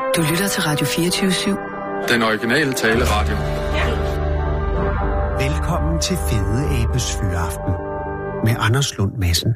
Du lytter til Radio 24/7. Den originale taleradio. Velkommen til Fede Abes Fyraften med Anders Lund Madsen.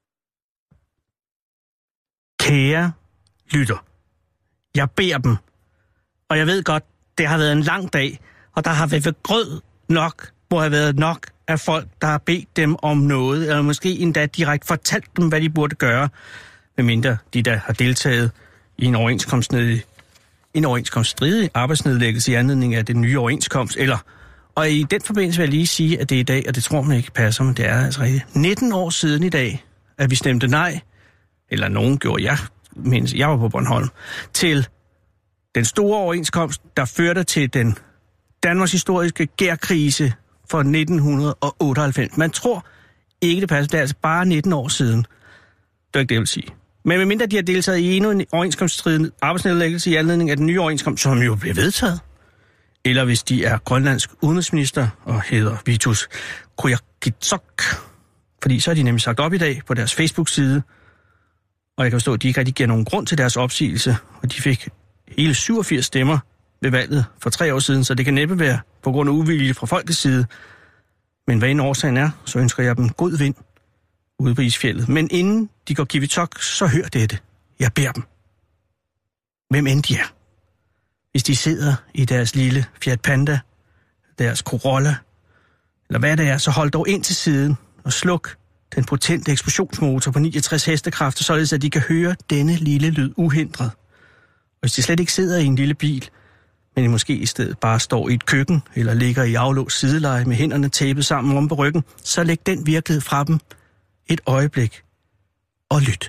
Kære lytter, jeg beder dem, og jeg ved godt, det har været en lang dag, og der har været grød nok, hvor har været nok af folk, der har bedt dem om noget, eller måske endda direkte fortalt dem, hvad de burde gøre, medmindre de der har deltaget i en overenskomststridig arbejdsnedlæggelse i anledning af den nye overenskomst, og i den forbindelse vil jeg lige sige, at det er i dag, og det tror man ikke passer, men det er altså rigtigt, 19 år siden i dag, at vi stemte nej, eller nogen gjorde jeg, mens jeg var på Bornholm, til den store overenskomst, der førte til den Danmarks historiske gærkrise for 1998. Man tror ikke, det passer. Det er altså bare 19 år siden. Det er ikke det, jeg vil sige. Men medmindre de har deltaget i endnu en overenskomststridende arbejdsnedlæggelse i anledning af den nye overenskomst, som jo bliver vedtaget, eller hvis de er grønlandsk udenrigsminister og hedder Vitus Qujaukitsoq, fordi så har de nemlig sagt op i dag på deres Facebook-side, og jeg kan forstå, at de ikke rigtig giver nogen grund til deres opsigelse, og de fik hele 87 stemmer ved valget for 3 år siden, så det kan næppe være på grund af uvilje fra folkets side. Men hvad en årsagen er, så ønsker jeg dem god vind ude på isfjeldet. Men inden de går Kivitok, så hør dette. Jeg beder dem. Hvem end de er. Hvis de sidder i deres lille Fiat Panda, deres Corolla, eller hvad det er, så hold dog ind til siden og sluk den potente eksplosionsmotor på 69 hestekræfter, således at de kan høre denne lille lyd uhindret. Og hvis de slet ikke sidder i en lille bil, men de måske i stedet bare står i et køkken, eller ligger i aflåst sideleje med hænderne tapet sammen om på ryggen, så læg den virkelighed fra dem et øjeblik og lyt.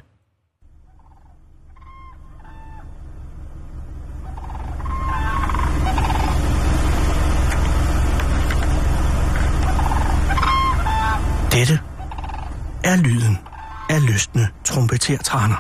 Dette er lyden af lystne trompetertraner.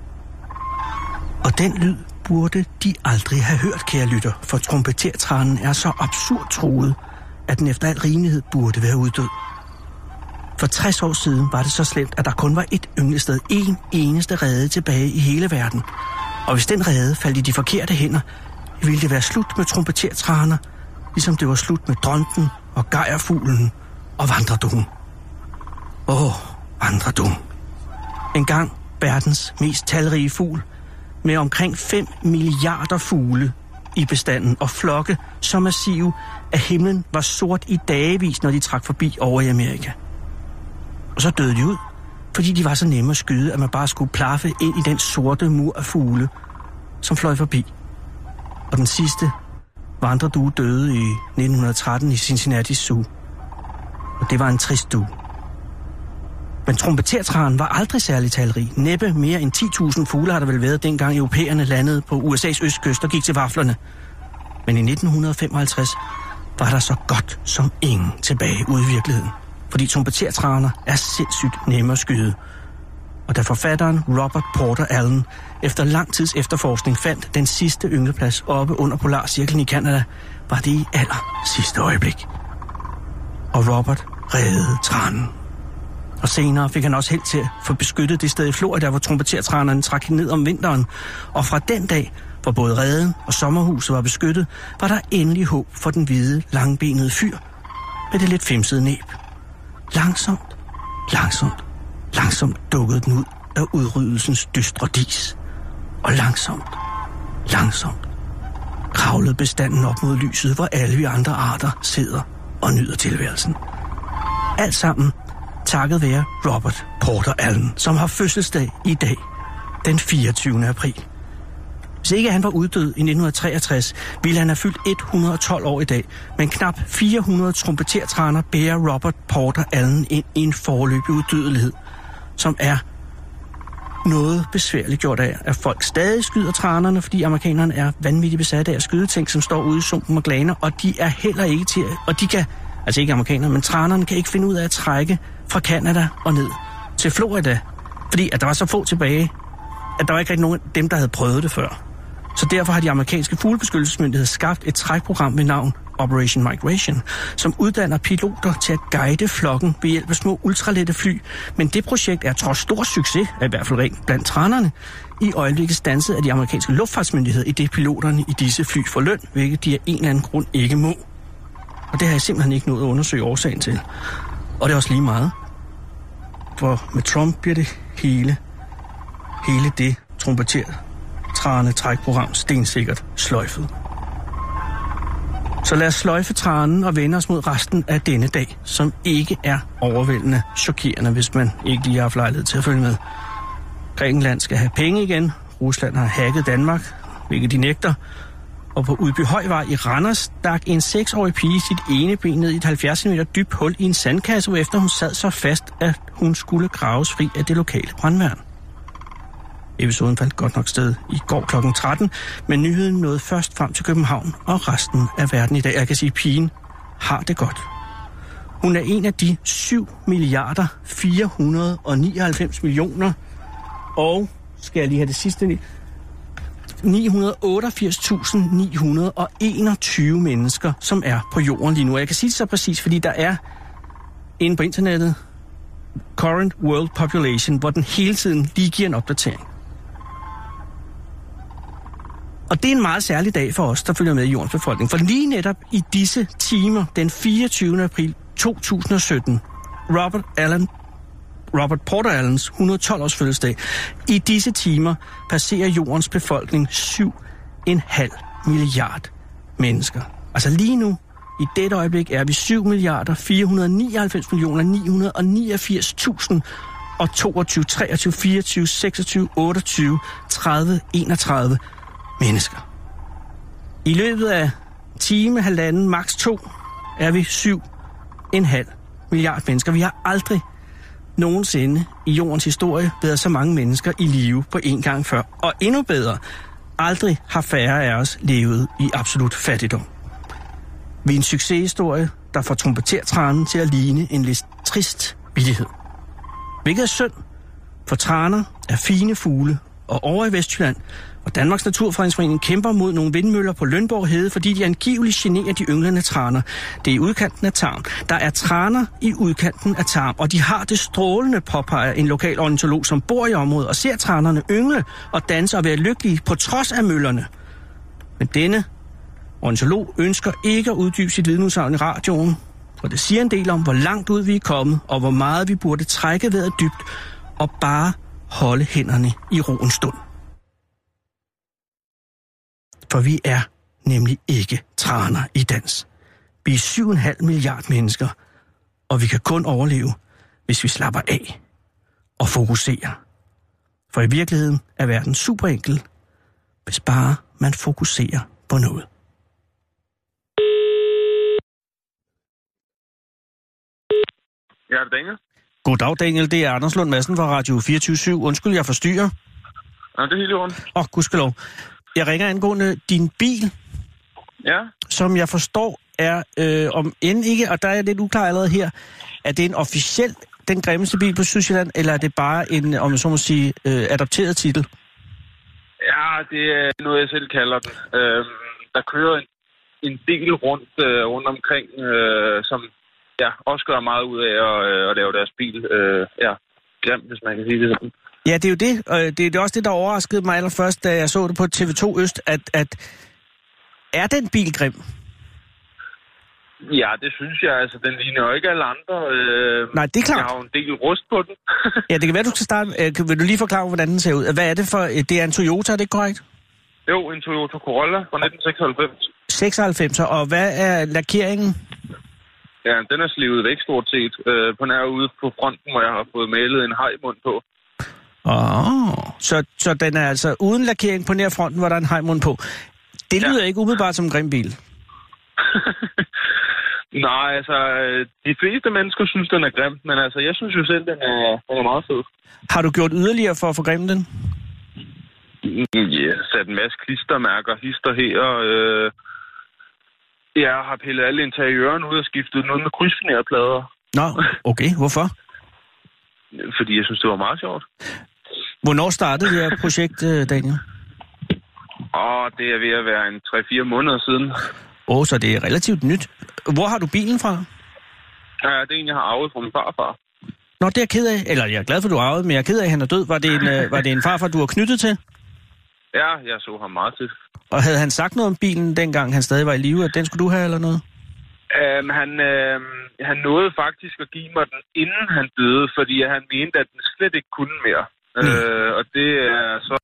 Og den lyd burde de aldrig have hørt, kære lytter, for trompetertranen er så absurd truet, at den efter al rimelighed burde være uddød. For 60 år siden var det så slemt, at der kun var et ynglested, en eneste rede tilbage i hele verden. Og hvis den rede faldt i de forkerte hænder, ville det være slut med trompetertraner, ligesom det var slut med dronten og gejrfuglen og vandreduen. Vandreduen. En gang verdens mest talrige fugl, med omkring 5 milliarder fugle i bestanden og flokke så massive, at himlen var sort i dagevis, når de trak forbi over i Amerika. Og så døde de ud, fordi de var så nemme at skyde, at man bare skulle plaffe ind i den sorte mur af fugle, som fløj forbi. Og den sidste vandredue døde i 1913 i Cincinnati Zoo. Og det var en trist due. Men trompetertranen var aldrig særlig talrig. Næppe mere end 10.000 fugle har der vel været, dengang europæerne landede på USA's østkyst og gik til vaflerne. Men i 1955 var der så godt som ingen tilbage ude i virkeligheden. Fordi trompetertraner er sindssygt nemme at skyde. Og da forfatteren Robert Porter Allen efter lang tids efterforskning fandt den sidste yngleplads oppe under Polarcirklen i Canada, var det i aller sidste øjeblik. Og Robert reddede tranen. Og senere fik han også held til at få beskyttet det sted i Florida, hvor trompetertranerne trak ned om vinteren. Og fra den dag, hvor både reden og sommerhuset var beskyttet, var der endelig håb for den hvide, langbenede fyr med det lidt femsede næb. Langsomt dukkede den ud af udryddelsens dystre dis. Og langsomt kravlede bestanden op mod lyset, hvor alle vi andre arter sidder og nyder tilværelsen. Alt sammen takket være Robert Porter Allen, som har fødselsdag i dag, den 24. april. Hvis ikke han var uddød i 1963, ville han have fyldt 112 år i dag, men knap 400 trompetertraner bærer Robert Porter Allen ind i en foreløbig uddødelighed, som er noget besværligt gjort af, at folk stadig skyder tranerne, fordi amerikanerne er vanvittigt besatte af at skyde ting, som står ude i sumpen og glaner, og de er heller ikke til, og de kan, altså ikke amerikanerne, men tranerne kan ikke finde ud af at trække fra Canada og ned til Florida, fordi at der var så få tilbage, at der var ikke rigtig nogen af dem, der havde prøvet det før. Så derfor har de amerikanske fuglebeskyttelsesmyndigheder skabt et trækprogram med navn Operation Migration, som uddanner piloter til at guide flokken ved hjælp af små ultralette fly. Men det projekt er trods stor succes, i hvert fald rent blandt tranerne, i øjeblikket standset af de amerikanske luftfartsmyndigheder, i det piloterne i disse fly får løn, hvilket de af en eller anden grund ikke må. Og det har jeg simpelthen ikke nået at undersøge årsagen til. Og det er også lige meget. For med Trump bliver det hele det trompetertrane trækprogram stensikkert sløjfet. Så lad os sløjfe tranen og vende os mod resten af denne dag, som ikke er overvældende chokerende, hvis man ikke lige har haft lejlighed til at følge med. Grækenland skal have penge igen. Rusland har hacket Danmark, hvilket de nægter. Og på Udbyhøjvej i Randers stak en 6-årig pige sit ene ben ned i et 70 cm dybt hul i en sandkasse, hvorefter hun sad så fast, at hun skulle graves fri af det lokale brandværn. Episoden fandt godt nok sted i går kl. 13, men nyheden nåede først frem til København og resten af verden i dag. Jeg kan sige, at pigen har det godt. Hun er en af de 7.499.000.000 og, skal jeg lige have det sidste, 988.921 mennesker, som er på jorden lige nu. Og jeg kan sige det så præcis, fordi der er inde på internettet Current World Population, hvor den hele tiden lige giver en opdatering. Og det er en meget særlig dag for os, der følger med i jordens befolkning. For lige netop i disse timer, den 24. april 2017, Robert Porter Allens 112-års fødselsdag, i disse timer passerer jordens befolkning 7,5 milliard mennesker. Altså lige nu, i dette øjeblik, er vi 7.499.989.000 og 22, 23, 24, 26, 28, 30, 31 mennesker. I løbet af time, halvanden, maks 2, er vi 7,5 milliard mennesker. Vi har aldrig nogensinde i jordens historie været så mange mennesker i live på en gang før. Og endnu bedre, aldrig har færre af os levet i absolut fattigdom. Vi er en succeshistorie, der får trompetertranen til at ligne en lidt trist vittighed. Hvilket er synd, for traner er fine fugle, og over i Vestjylland, og Danmarks Naturfredningsforening kæmper mod nogle vindmøller på Lønborg Hede, fordi de angiveligt generer de ynglende traner. Det er i udkanten af Tarm. Der er traner i udkanten af Tarm, og de har det strålende, påpeger en lokal ornitolog, som bor i området og ser tranerne yngle og danse og være lykkelige på trods af møllerne. Men denne ornitolog ønsker ikke at uddybe sit vidneudsagn i radioen, for det siger en del om, hvor langt ud vi er kommet, og hvor meget vi burde trække vejret dybt og bare holde hænderne i ro en stund. For vi er nemlig ikke traner i dans. Vi er 7,5 milliard mennesker, og vi kan kun overleve, hvis vi slapper af og fokuserer. For i virkeligheden er verden super enkel, hvis bare man fokuserer på noget. Ja, det er Daniel. Goddag, Daniel. Det er Anders Lund Madsen fra Radio 24/7. Undskyld, jeg forstyrrer. Ja, det er helt i orden. Gudskelov. Jeg ringer angående din bil, Ja. som jeg forstår er, om end ikke, og der er jeg lidt uklar allerede her, er det en officiel, den grimmeste bil på Sydsjælland, eller er det bare en, om jeg så må sige, adopteret titel? Ja, det er noget, jeg selv kalder den. Der kører en del rundt omkring, som også gør meget ud af at lave deres bil. Grim, hvis man kan sige det sådan. Ja, det er jo det. Det er også det, der overraskede mig allerførst, da jeg så det på TV2 Øst, at er den bil grim? Ja, det synes jeg. Altså, den ligner jo ikke alle andre. Nej, det er klart. Jeg har jo en del rust på den. Ja, det kan være, du skal starte. Vil du lige forklare, hvordan den ser ud? Hvad er det for? Det er en Toyota, er det ikke korrekt? Jo, en Toyota Corolla fra 1996. 96, og hvad er lakeringen? Ja, den er slivet væk stort set. På nær ude på fronten, hvor jeg har fået malet en hajmund på. Så den er altså uden lakering på nær fronten, hvor der er en hajmund på. Det lyder ikke umiddelbart som en grim bil. Nej, altså, de fleste mennesker synes, den er grim, men altså, jeg synes jo selv, den er meget fed. Har du gjort yderligere for at forgrimme den? Ja, sat en masse klistermærker, hister her. Jeg har pillet alle interiøren ud og skiftet den ud med krydsfinerplader. Nå, okay. Hvorfor? Fordi jeg synes, det var meget sjovt. Hvornår startede det her projekt, Daniel? Det er ved at være en 3-4 måneder siden. Så det er relativt nyt. Hvor har du bilen fra? Ja, det er en, jeg har arvet fra min farfar. Nå, det er jeg ked af. Eller jeg er glad for, du har arvet, men jeg er ked af, at han er død. Var det en farfar, du var knyttet til? Ja, jeg så ham meget til. Og havde han sagt noget om bilen, dengang han stadig var i live, at den skulle du have, eller noget? Han nåede faktisk at give mig den, inden han døde, fordi han mente, at den slet ikke kunne mere. Og det er så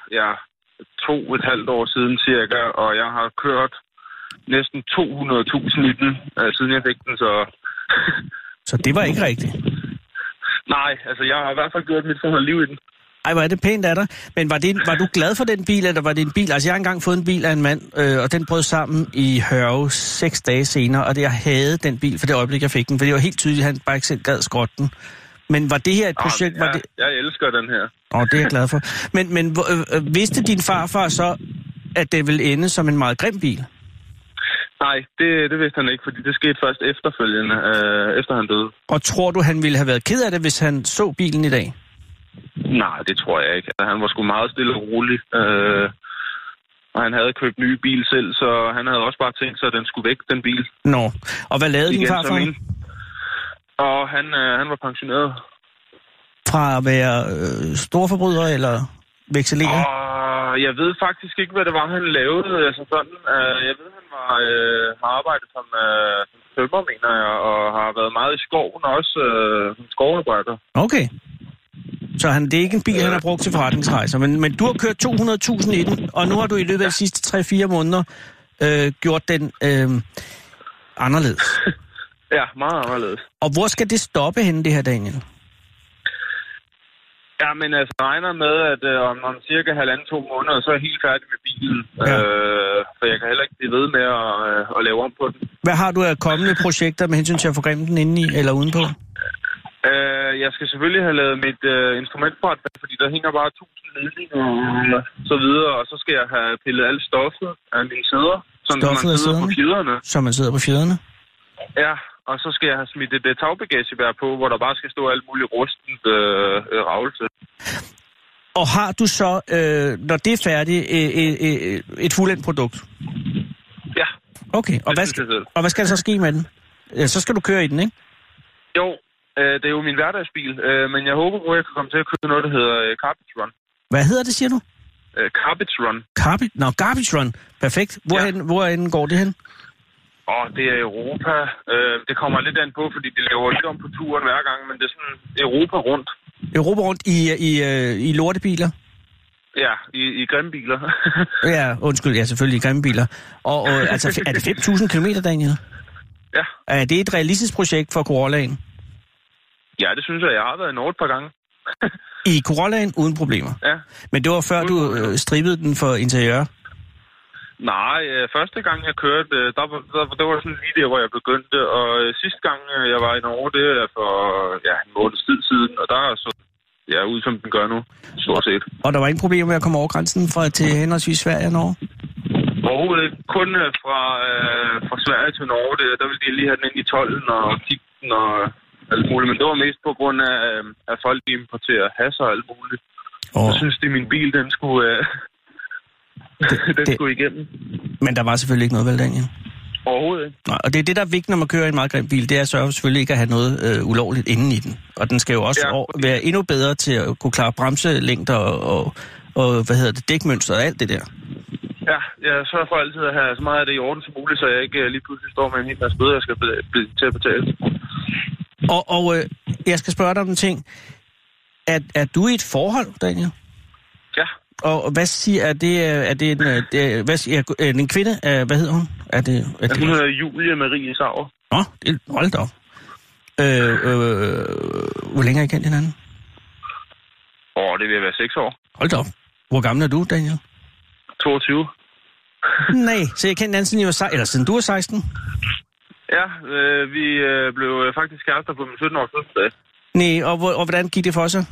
2,5 år siden cirka, og jeg har kørt næsten 200.000 i den, siden jeg fik den, så... Så det var ikke rigtigt? Nej, altså jeg har i hvert fald gjort mit forhold liv i den. Ej, hvor er det pænt af dig. Men var du glad for den bil, eller var det en bil? Altså, jeg har engang fået en bil af en mand, og den brød sammen i Hørve 6 dage senere, og jeg havde den bil for det øjeblik, jeg fik den, for det var helt tydeligt, at han bare ikke selv gad skrotte den. Men var det her et projekt? Ja, jeg elsker den her. Det er jeg glad for. Men vidste din farfar så, at det ville ende som en meget grim bil? Nej, det vidste han ikke, fordi det skete først efterfølgende, efter han døde. Og tror du, han ville have været ked af det, hvis han så bilen i dag? Nej, det tror jeg ikke. Han var sgu meget stille og rolig. Og han havde købt ny bil selv, så han havde også bare tænkt sig, at den skulle væk, den bil. Nå, og hvad lavede din farfar? Og han var pensioneret. Fra at være storforbryder eller vekseleret? Og jeg ved faktisk ikke, hvad det var, han lavede. Altså sådan, jeg ved, han har arbejdet som tømrer, mener jeg, og har været meget i skoven også, som skovarbejder. Okay. Så det er ikke en bil, han har brugt til forretningsrejser, men du har kørt 200.000 i den, og nu har du i løbet af de sidste 3-4 måneder gjort den anderledes. Ja, meget anderledes. Og hvor skal det stoppe henne, det her, Daniel? Ja, men altså, jeg regner med, at om cirka 1,5-2 måneder, så er jeg helt færdig med bilen. Ja. For jeg kan heller ikke blive ved med at lave om på den. Hvad har du af kommende projekter med hensyn til at få grimme den indeni eller udenpå? Jeg skal selvfølgelig have lavet mit instrumentbræt, fordi der hænger bare 1000 ledninger og så videre, og så skal jeg have pillet alt stoffet af mine sæder, så man sidder på fjederne. Så man sidder på fjederne? Ja, og så skal jeg have smidt et tagbagagevær på, hvor der bare skal stå alt muligt rustent ravelse. Og har du så, når det er færdigt, et fuldendt produkt? Ja. Okay, og hvad skal der så ske med den? Så skal du køre i den, ikke? Jo. Det er jo min hverdagsbil, men jeg håber at jeg kan komme til at købe noget, der hedder Garbage Run. Hvad hedder det, siger du? Garbage Run. Garbage Run. Perfekt. Hvorhen går det hen? Det er Europa. Det kommer lidt an på, fordi de laver lidt om på turen hver gang, men det er sådan Europa rundt. Europa rundt i lortebiler? Ja, i grimme biler. Ja, undskyld, ja, selvfølgelig i grimme biler. Og altså, er det 5.000 kilometer, Daniel? Ja. Er det et realistisk projekt for Corollaen? Ja, det synes jeg. Jeg har været i Norge et par gange. I Corollaen uden problemer? Ja. Men det var før du strippede den for interiør? Nej, første gang jeg kørte, der var sådan lige der, hvor jeg begyndte. Og sidste gang jeg var i Norge, det er for en måneds tid siden. Og der er så ud som den gør nu, stort set. Og der var ingen problemer med at komme over grænsen til henholdsvis Sverige og Norge? Overhovedet kun fra Sverige til Norge. Der ville de lige have den ind i tolden og kigge den og... alt muligt, men det var mest på grund af, at folk importerer hash og alt muligt. Jeg synes, det er min bil, den skulle skulle igennem. Men der var selvfølgelig ikke noget, vel, Daniel? Overhovedet ikke. Nej, og det er det, der er vigtigt, når man kører en meget grim bil, det er at sørge selvfølgelig ikke at have noget ulovligt inden i den. Og den skal jo også være endnu bedre til at kunne klare bremselængder og dækmønster og alt det der. Ja, jeg sørger for altid at have så meget af det i orden som muligt, så jeg ikke lige pludselig står med en helt masse bøder, jeg skal til at betale. Og jeg skal spørge dig om en ting. Er du i et forhold, Daniel? Ja. Og hvad siger, er det en kvinde? Hvad hedder hun? Hun hedder Julie Marie Sauer. Hold da op. Hvor længe har I kendt hinanden? Det vil være 6 år. Hold da op. Hvor gammel er du, Daniel? 22. Nej, så jeg kendte hinanden siden I var 16, eller siden du var 16? Ja, vi blev faktisk kærester på min 17-års fødselsdag. Nej, og hvordan gik det for sig?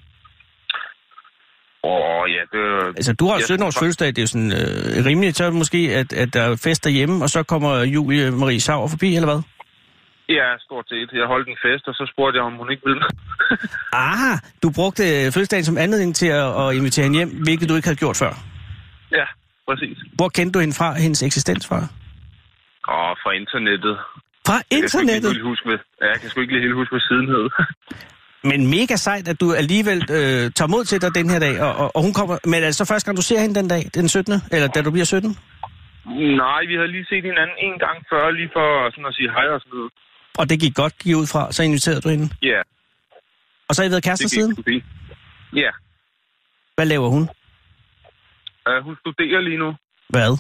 Altså, du har 17-års fødselsdag, det er jo sådan rimeligt, så måske, at der er fest derhjemme, og så kommer Julie Marie Sauer forbi, eller hvad? Ja, stort set. Jeg holdt en fest, og så spurgte jeg, om hun ikke ville. Du brugte fødselsdagen som anledning til at invitere hende hjem, hvilket du ikke havde gjort før? Ja, præcis. Hvor kendte du hende fra, hendes eksistens fra? Fra internettet. Fra internettet? Jeg kan sgu ikke lige helt huske, hvad siden hed. Men mega sejt, at du alligevel tager mod til dig den her dag, og hun kommer... Men altså første gang, du ser hende den dag, den 17. Eller da du bliver 17? Nej, vi havde lige set hinanden en gang før, lige for sådan at sige hej og sådan noget. Og det gik godt, gik ud fra, så inviterede du hende? Ja. Yeah. Og så har I været kærester siden? Ja. Yeah. Hvad laver hun? Hun studerer lige nu. Hvad?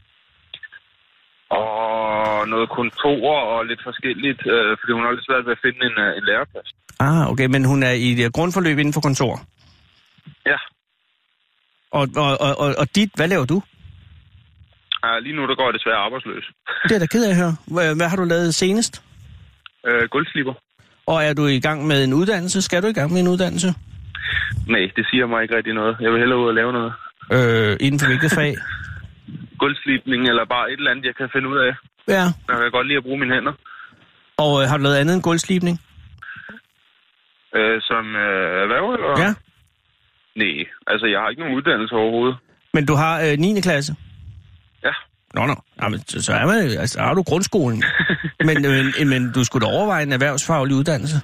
Og noget kontor og lidt forskelligt, fordi hun har lidt svært ved at finde en læreplads. Okay, men hun er i det grundforløb inden for kontor? Ja. Og dit, hvad laver du? Lige nu, der går jeg desværre arbejdsløs. Det er da ked af at høre. Hvad har du lavet senest? Gulvslipper. Og er du i gang med en uddannelse? Skal du i gang med en uddannelse? Nej, det siger mig ikke rigtig noget. Jeg vil hellere ud og lave noget. Inden for hvilket fag? Gulvslipning eller bare et eller andet, jeg kan finde ud af. Ja. Jeg kan godt lide at bruge mine hænder. Og har du lavet andet end gulvslipning? Som erhverv, eller? Ja. Nej, altså jeg har ikke nogen uddannelse overhovedet. Men du har 9. klasse? Ja. Nå. Jamen, så er man, altså, har du grundskolen. men du skulle da overveje en erhvervsfaglig uddannelse?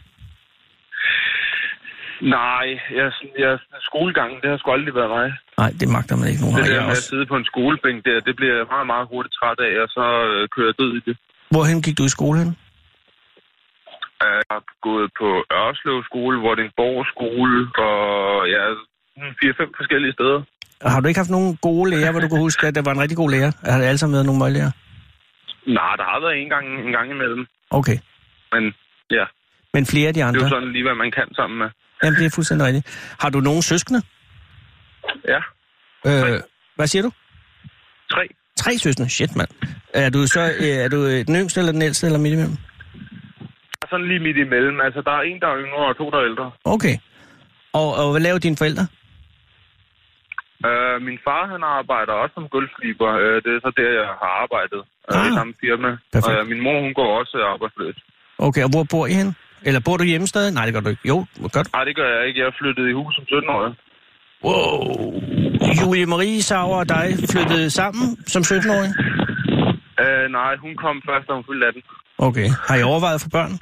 Nej, skolegangen, det har sgu aldrig været mig. Nej, det magter man ikke nogen. Det der med at sidde på en skolebænk der, det bliver jeg meget, meget hurtigt træt af, og så kører jeg død i det. Hvorhen gik du i skole hen? Jeg har gået på Ørslev skole, Vordingborg skole, og 4-5 forskellige steder. Har du ikke haft nogen gode lærer, hvor du kan huske, at der var en rigtig god lærer? Har det alle sammen været nogle møglærer? Nej, der har været en gang imellem. Okay. Men ja. Men flere af de andre? Det er jo sådan lige, hvad man kan sammen med. Jamen, det er fuldstændig rigtigt. Har du nogen søskende? Ja. Hvad siger du? 3. 3 søskende? Shit, mand. Er du den yngste, eller den ældste, eller midt imellem? Sådan lige midt imellem. Altså, der er en, der er yngre, og 2, der er ældre. Okay. Og hvad laver dine forældre? Min far, han arbejder også som gulvsliber. Det er så der, jeg har arbejdet i samme firma. Min mor, hun går også arbejdsløs. Okay, og hvor bor I hen? Eller bor du hjemme stadig? Nej, det gør du ikke. Jo, godt. Nej, det gør jeg ikke. Jeg er flyttet i hus som 17-årig. Wow. Julie Marie Sauer og dig flyttede sammen som 17-årig? Nej, hun kom først, da hun fyldte 18. Okay. Har I overvejet for børn?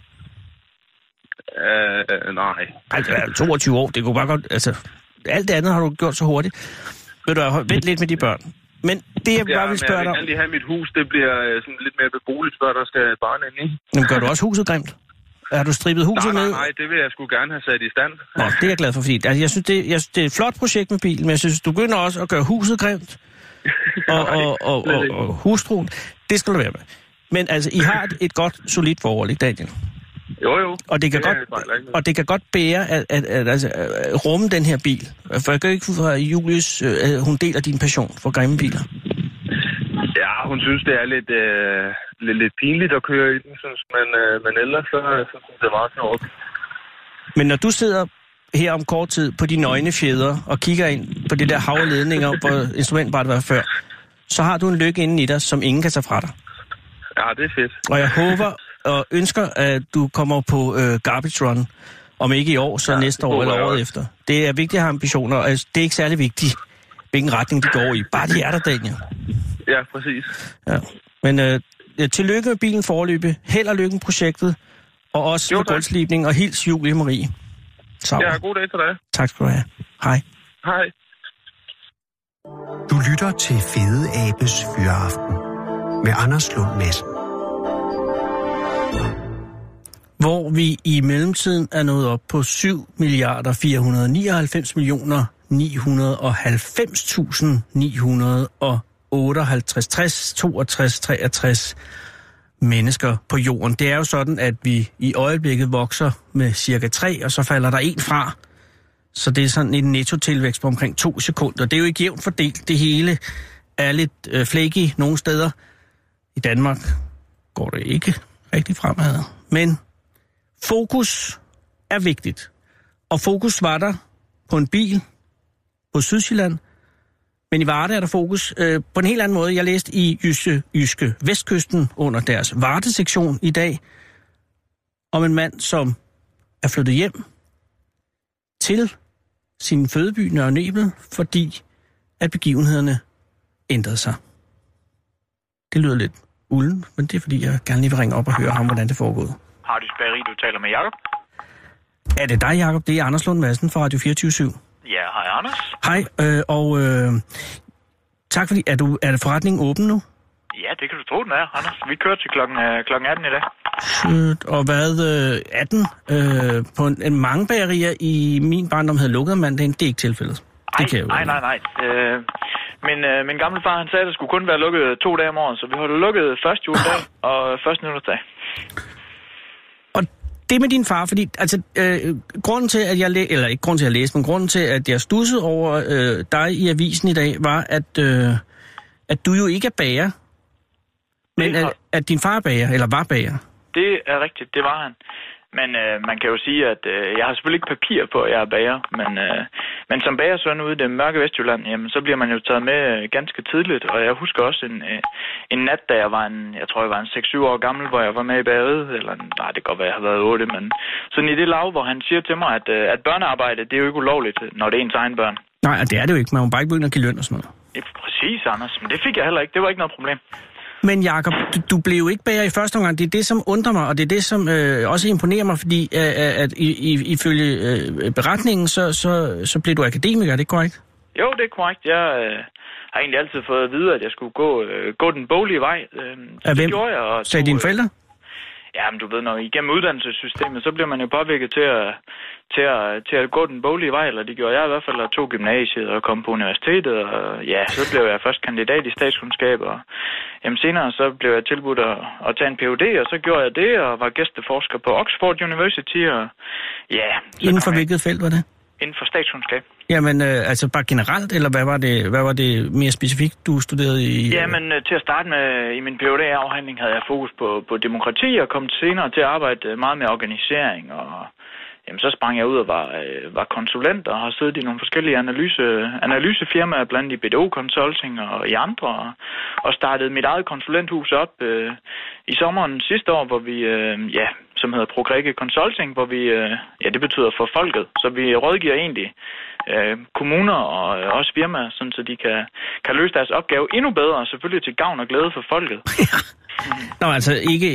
Nej. Altså, 22 år, det kunne bare godt... Altså, alt det andet har du gjort så hurtigt. Vil du vente lidt med de børn? Men det, jeg bare vil spørge dig... Jeg vil lige have mit hus, det bliver sådan lidt mere beboeligt, før der skal barn ind i. Men gør du også huset grimt? Har du strippet huset med? Nej, det vil jeg sgu gerne have sat i stand. Nå, det er jeg glad for, fordi altså, jeg synes, det er et flot projekt med bilen, men jeg synes, du begynder også at gøre huset grimt. Og hustruen, det skal du være med. Men altså, I har et godt, solidt forhold, ikke Daniel? Jo. Og det kan godt bære at rumme den her bil. For jeg kan ikke fra Julius, hun deler din passion for grimme biler. Ja, hun synes, det er lidt pinligt at køre i den, synes, men ellers så synes det er meget sjovt. Men når du sidder her om kort tid på de nøgne fjeder og kigger ind på det der hav af ledninger, hvor instrumentbrættet var før, så har du en lykke inden i dig, som ingen kan tage fra dig. Ja, det er fedt. Og jeg håber og ønsker, at du kommer på Garbage Run, om ikke i år, så næste år eller året efter. Det er vigtigt at have ambitioner, og det er ikke særlig vigtigt, hvilken retning de går i. Bare de er der, Daniel. Ja, præcis. Ja. Men tillykke med bilen forløbe, held og lykken projektet, og også med gulvslibning, og hils Julie Marie. Ja, god dag til dig. Tak skal du have. Hej. Hej. Du lytter til Fede Abes Fyraften med Anders Lund Madsen. Hvor vi i mellemtiden er nået op på 7.499.990.958 mennesker på jorden. Det er jo sådan, at vi i øjeblikket vokser med cirka 3, og så falder der 1 fra. Så det er sådan en nettotilvækst på omkring 2 sekunder. Det er jo ikke jævnt fordelt. Det hele er lidt flaky nogle steder. I Danmark går det ikke rigtig fremad. Men fokus er vigtigt. Og fokus var der på en bil på Sydsjælland. Men i Varde er der fokus på en helt anden måde. Jeg læste i Jyske Vestkysten under deres Varde-sektion i dag om en mand, som er flyttet hjem til sin fødeby Nørre Nebel, fordi at begivenhederne ændrede sig. Det lyder lidt ulden, men det er fordi, jeg gerne lige vil ringe op og høre ham, hvordan det foregår. Hardys Bageri, du taler med Jakob. Er det dig, Jakob? Det er Anders Lund Madsen fra Radio 24/7. Ja, hej Anders. Hej, tak fordi... Er det forretningen åben nu? Ja, det kan du tro, den er, Anders. Vi kører til klokken 18 i dag. Og hvad, 18? På mange bagerier i min barndom havde lukket mandagen. Det er ikke tilfældet. Nej. Min gamle far, han sagde, at der skulle kun være lukket 2 dage om året, så vi holdt lukket første juledag og første nytårsdag. Og det med din far, fordi altså, grunden til, at ikke grunden til, at jeg læste, men grunden til, at jeg studsede over dig i avisen i dag, var, at du jo ikke er bager, men at din far er bager, eller var bager. Det er rigtigt, det var han. Men man kan jo sige, at jeg har selvfølgelig ikke papir på, at jeg er bager, men som bagersøn ude i det mørke Vestjylland, jamen, så bliver man jo taget med ganske tidligt. Og jeg husker også en nat, da jeg var jeg tror jeg var 6-7 år gammel, hvor jeg var med i bageriet, eller nej, det kan godt være, jeg har været 8, men sådan i det lav, hvor han siger til mig, at børnearbejde, det er jo ikke ulovligt, når det er ens egen børn. Nej, det er det jo ikke. Man må bare ikke begynde at give løn og sådan noget. Ja, præcis, Anders, men det fik jeg heller ikke. Det var ikke noget problem. Men Jakob, du blev jo ikke bager i første omgang. Det er det, som undrer mig, og det er det, som også imponerer mig, fordi at ifølge beretningen, så blev du akademiker, er det korrekt? Jo, det er korrekt. Jeg har egentlig altid fået at vide, at jeg skulle gå den boglige vej. Af hvem? Sagde dine forældre? Ja, men du ved, når igennem uddannelsessystemet, så bliver man jo påvirket til at gå den boglige vej, eller det gjorde jeg i hvert fald, at tog gymnasiet og kom på universitetet, og ja, så blev jeg først kandidat i statskundskab, og jamen senere så blev jeg tilbudt at tage en Ph.D., og så gjorde jeg det, og var gæsteforsker på Oxford University, og ja... Inden for hvilket felt var det? Inden for statskundskab. Jamen, altså bare generelt, eller hvad var det mere specifikt, du studerede i? Jamen, til at starte med, i min Ph.D.-afhandling havde jeg fokus på demokrati, og kom senere til at arbejde meget med organisering, og jamen, så sprang jeg ud og var konsulent, og har siddet i nogle forskellige analysefirmaer, blandt i BDO Consulting og i andre, og startede mit eget konsulenthus op i sommeren sidste år, hvor vi, som hedder Progregge Consulting, hvor vi, det betyder for folket, så vi rådgiver egentlig kommuner og også firmaer, sådan så de kan løse deres opgave endnu bedre, og selvfølgelig til gavn og glæde for folket. Nå, altså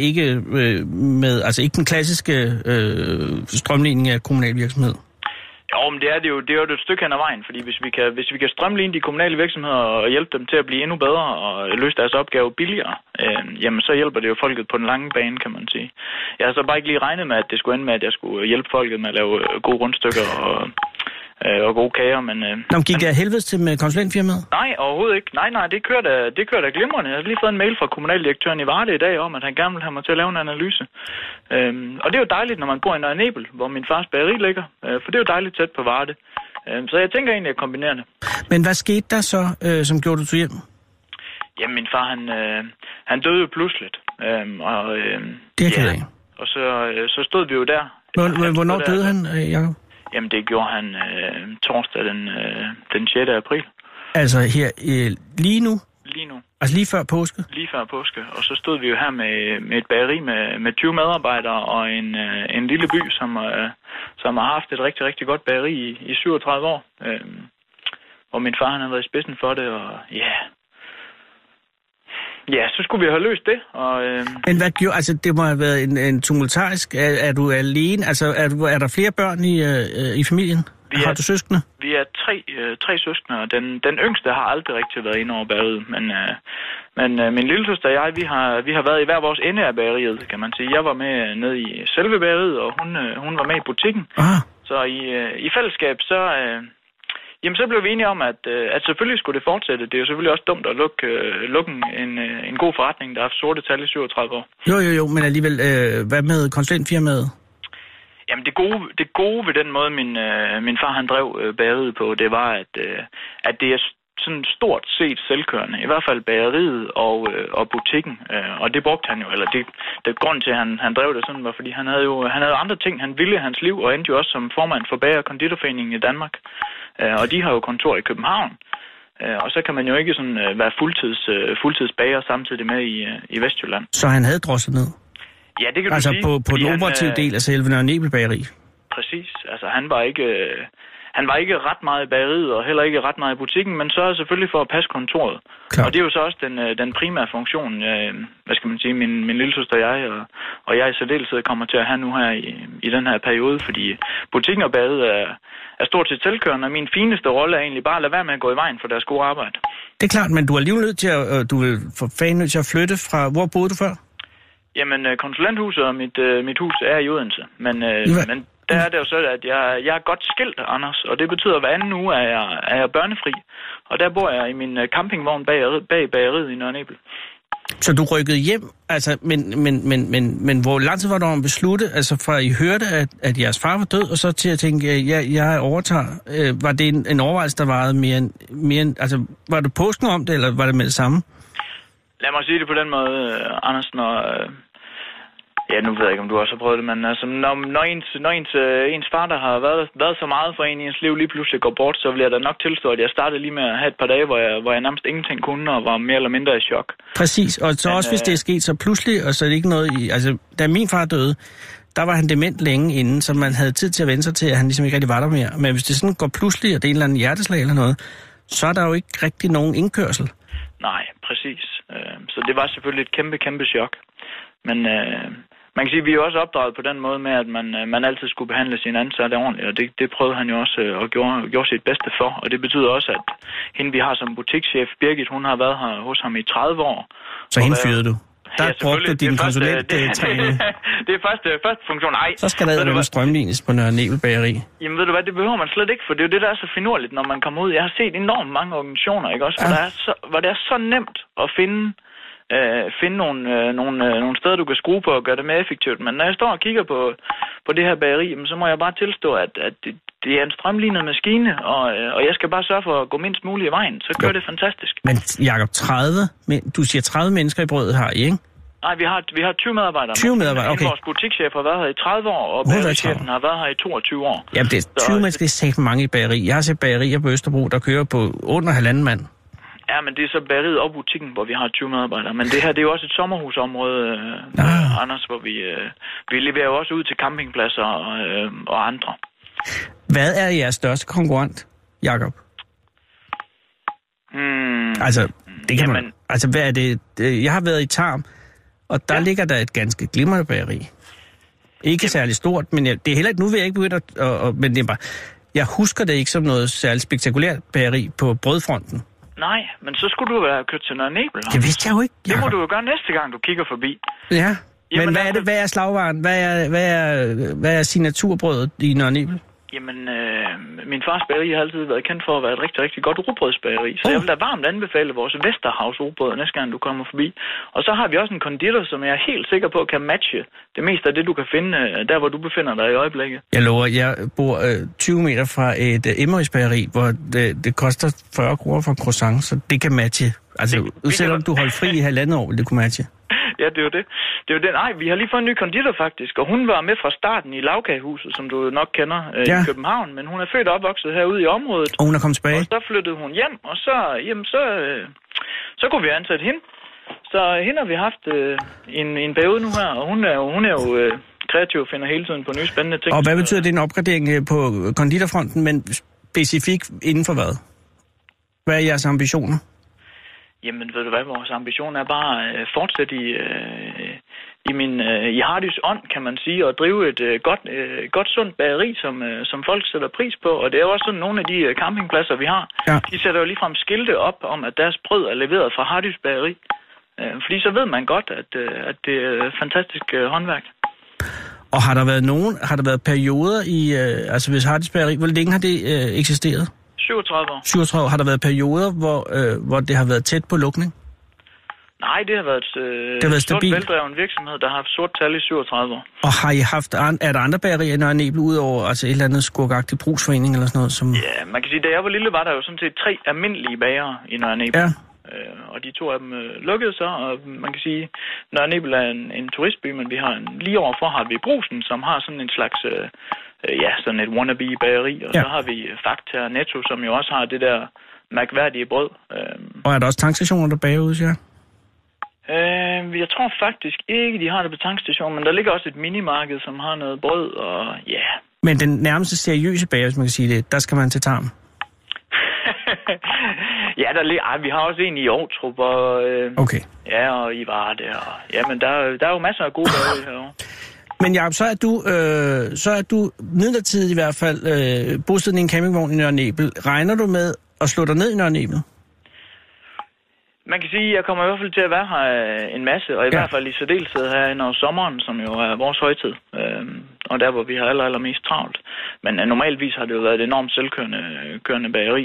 ikke den klassiske strømligning af kommunal virksomhed. Jo, men det er jo et stykke hen ad vejen, fordi hvis vi kan strømline de kommunale virksomheder og hjælpe dem til at blive endnu bedre og løse deres opgave billigere, jamen så hjælper det jo folket på den lange bane, kan man sige. Jeg har så bare ikke lige regnet med, at det skulle ende med, at jeg skulle hjælpe folket med at lave gode rundstykker og gode kager, men... Gik det af helvedes til med konsulentfirmaet? Nej, overhovedet ikke. Nej, det kører da glimrende. Jeg har lige fået en mail fra kommunaldirektøren i Varde i dag om, at han gerne vil have mig til at lave en analyse. Og det er jo dejligt, når man bor i Nørre Nebel, hvor min fars bageri ligger, for det er jo dejligt tæt på Varde. Så jeg tænker egentlig at kombinere det. Men hvad skete der så, som gjorde du til hjem? Jamen, min far, han døde jo pludseligt. Det er jeg. Og så stod vi jo der. Hvornår døde han, Jacob? Jamen, det gjorde han torsdag den 6. april. Altså her lige nu? Lige nu. Altså lige før påske? Lige før påske. Og så stod vi jo her med et bageri med 20 medarbejdere og en lille by, som har haft et rigtig, rigtig godt bageri i 37 år. Og min far, han har været i spidsen for det, og ja... Ja, så skulle vi have løst det. Men hvad gjorde, altså det må have været en tumultarisk, er du alene, altså er der flere børn i familien? Har du søskende? Vi er tre søskende, og den yngste har aldrig rigtig været inde over bageriet, men min lille søster og jeg, vi har været i hver vores ende af bageriet, kan man sige. Jeg var med nede i selve bageriet, og hun var med i butikken. Aha. Så i fællesskab, så blev vi enige om, at selvfølgelig skulle det fortsætte. Det er jo selvfølgelig også dumt at lukke en god forretning, der har haft sorte tal i 37 år. Jo, men alligevel, hvad med konsulentfirmaet? Jamen det gode ved den måde, min far han drev bageriet på, det var, at det er sådan stort set selvkørende. I hvert fald bageriet og butikken. Og det brugte han jo, eller det grund til, at han drev det sådan, var, fordi han havde andre ting, han ville i hans liv, og endte jo også som formand for Bager- og Konditorforeningen i Danmark. Og de har jo kontor i København. Og så kan man jo ikke sådan være fuldtidsbager samtidig med i Vestjylland. Så han havde drosset ned? Ja, det kan du sige. Altså på den operative del af selve Nørre Nebel bageri? Præcis. Altså han var ikke ret meget i bageriet, og heller ikke ret meget i butikken, men sørgede selvfølgelig for at passe kontoret. Klar. Og det er jo så også den primære funktion, hvad skal man sige, min lillesøster og jeg, og jeg i særdeleshed kommer til at have nu her i den her periode, fordi butikken og bageriet er stort set selvkørende, og min fineste rolle er egentlig bare at lade være med at gå i vejen for deres gode arbejde. Det er klart, men du er alligevel nødt til at flytte fra... Hvor boede du før? Jamen, konsulenthuset og mit hus er i Odense, men der er det jo så, at jeg er godt skilt, Anders, og det betyder, at hver anden uge er jeg børnefri, og der bor jeg i min campingvogn bag bageriet i Nørre Nebel. Så du rykkede hjem, altså, men hvor lang tid var du om besluttet, altså fra I hørte, at jeres far var død, og så til at tænke, jeg overtager, var det en overvejelse, der varede mere end, altså, var det påsken om det, eller var det med det samme? Lad mig sige det på den måde, Anders, ja, nu ved jeg ikke, om du også har prøvet det, men altså, når ens far, der har været så meget for en i ens liv, lige pludselig går bort, så vil jeg da nok tilstå, at jeg startede lige med at have et par dage, hvor jeg nærmest ingenting kunne, og var mere eller mindre i chok. Præcis, og så også hvis det er sket så pludselig, og så er det ikke noget i... Altså, da min far døde, der var han dement længe inden, så man havde tid til at vende sig til, at han ligesom ikke rigtig var der mere. Men hvis det sådan går pludselig, og det er en eller anden hjerteslag eller noget, så er der jo ikke rigtig nogen indkørsel. Nej, præcis. Så det var selvfølgelig et kæmpe chok. Men man kan sige, at vi er også opdraget på den måde med, at man altid skulle behandle sine ansatte ordentligt, og det prøvede han jo også og gjorde sit bedste for. Og det betyder også, at hende, vi har som butikschef, Birgit, hun har været her hos ham i 30 år. Så hende fyrede du? Der brugte du din konsulenttræning. Det er første funktion. Ej, så skal der være strømlines på Nørre Nebel bageri. Jamen ved du hvad, det behøver man slet ikke, for det er jo det, der er så finurligt, når man kommer ud. Jeg har set enormt mange organisationer, ikke også, hvor det er så nemt at finde nogle steder, du kan skrue på og gøre det mere effektivt. Men når jeg står og kigger på det her bageri, så må jeg bare tilstå, at det er en strømlignet maskine, og jeg skal bare sørge for at gå mindst muligt i vejen. Så gør det fantastisk. Men Jakob, du siger 30 mennesker i brødet har I, ikke? Nej, vi har 20 medarbejdere. 20 medarbejdere, okay. Vores butikschef har været her i 30 år, og bagerichefen har været her i 22 år. Jamen, det er 20 mennesker, det er sagt mange i bageri. Jeg har set bagerier på Østerbro, der kører på under 1,5 mand. Ja, men det er så bageriet og butikken, hvor vi har 20 medarbejdere. Men det her, det er jo også et sommerhusområde, Anders, hvor vi leverer jo også ud til campingpladser og andre. Hvad er jeres største konkurrent, Jakob? Altså, det kan man... Altså, hvad er det? Jeg har været i Tarm, og der ligger der et ganske glimrende bageri. Ikke særlig stort, men det er heller ikke... Nu vil jeg ikke begynde men det er bare... Jeg husker det ikke som noget særligt spektakulært bageri på brødfronten. Nej, men så skulle du være kørt til Nørre Nebel. Det vidste jeg jo ikke, Jacob. Det må du jo gøre næste gang, du kigger forbi. Ja, jamen, men hvad er det? Hvad er slagvaren? Hvad er signaturbrødet i Nørre Nebel? Jamen, min fars bageri har altid været kendt for at være et rigtig, rigtig godt rugbrødsbageri. Så jeg vil da varmt anbefale vores Vesterhavs rugbrød næste gang, du kommer forbi. Og så har vi også en konditor, som jeg er helt sikker på kan matche det meste af det, du kan finde der, hvor du befinder dig i øjeblikket. Jeg lover, jeg bor 20 meter fra et Emmerys-bageri, hvor det koster 40 kroner for en croissant, så det kan matche. Altså, selvom du holder fri i 1,5 år, vil det kunne matche. Ja, det er jo det. Det er jo det. Nej, vi har lige fået en ny konditor faktisk, og hun var med fra starten i Lavkagehuset, som du nok kender i København, men hun er født og opvokset herude i området. Og hun er kommet tilbage? Og så flyttede hun hjem, og så kunne vi ansætte hende. Så hende har vi haft en periode nu her, og hun er jo kreativ og finder hele tiden på nye spændende ting. Og hvad betyder det en opgradering på konditorfronten, men specifikt inden for hvad? Hvad er jeres ambitioner? Jamen, ved du hvad, vores ambition er bare at fortsætte i Hardys ånd, kan man sige, og drive et godt sundt bageri, som folk sætter pris på. Og det er jo også sådan nogle af de campingpladser, vi har. Ja. De sætter jo ligefrem skilte op om, at deres brød er leveret fra Hardys bageri. Fordi så ved man godt, at det er fantastisk håndværk. Og har der været perioder i, altså hvis Hardys bageri, hvor længe har det eksisteret? 37 år. 37 år. Har der været perioder, hvor det har været tæt på lukning? Nej, det har været et stort veldreven virksomhed, der har haft sort tal i 37 år. Og har I haft, er der andre bagerier i Nørre Nebel, udover altså et eller andet skurkagtigt brugsforening eller sådan noget? Som... Ja, man kan sige, da jeg var lille, var der jo sådan set 3 almindelige bagere i Nørre Nebel. Ja. Og de 2 af dem lukkede så, og man kan sige, Nørre Nebel er en turistby, men vi har lige overfor har vi Brugsen, som har sådan en slags... sådan et wannabe-bageri, og så har vi Fakta og Netto, som jo også har det der mærkværdige brød. Og er der også tankstationer, der bager ud, siger? Jeg tror faktisk ikke, de har det på tankstationen, men der ligger også et minimarked, som har noget brød, og Men den nærmeste seriøse bager, hvis man kan sige det, der skal man til Tarm. Ja, vi har også en i Ovtrup, og Okay. ja, og i Varde, og ja, men der er jo masser af gode bager herovre. Men Jacob, så er du midlertidigt i hvert fald bosiddende i en campingvogn i Nørre Nebel. Regner du med at slå dig ned i Nørre Nebel? Man kan sige, at jeg kommer i hvert fald til at være her en masse, og i hvert fald i særdeleshed her ind over sommeren, som jo er vores højtid, og der, hvor vi har allermest travlt. Men normalvis har det jo været et enormt selvkørende bageri,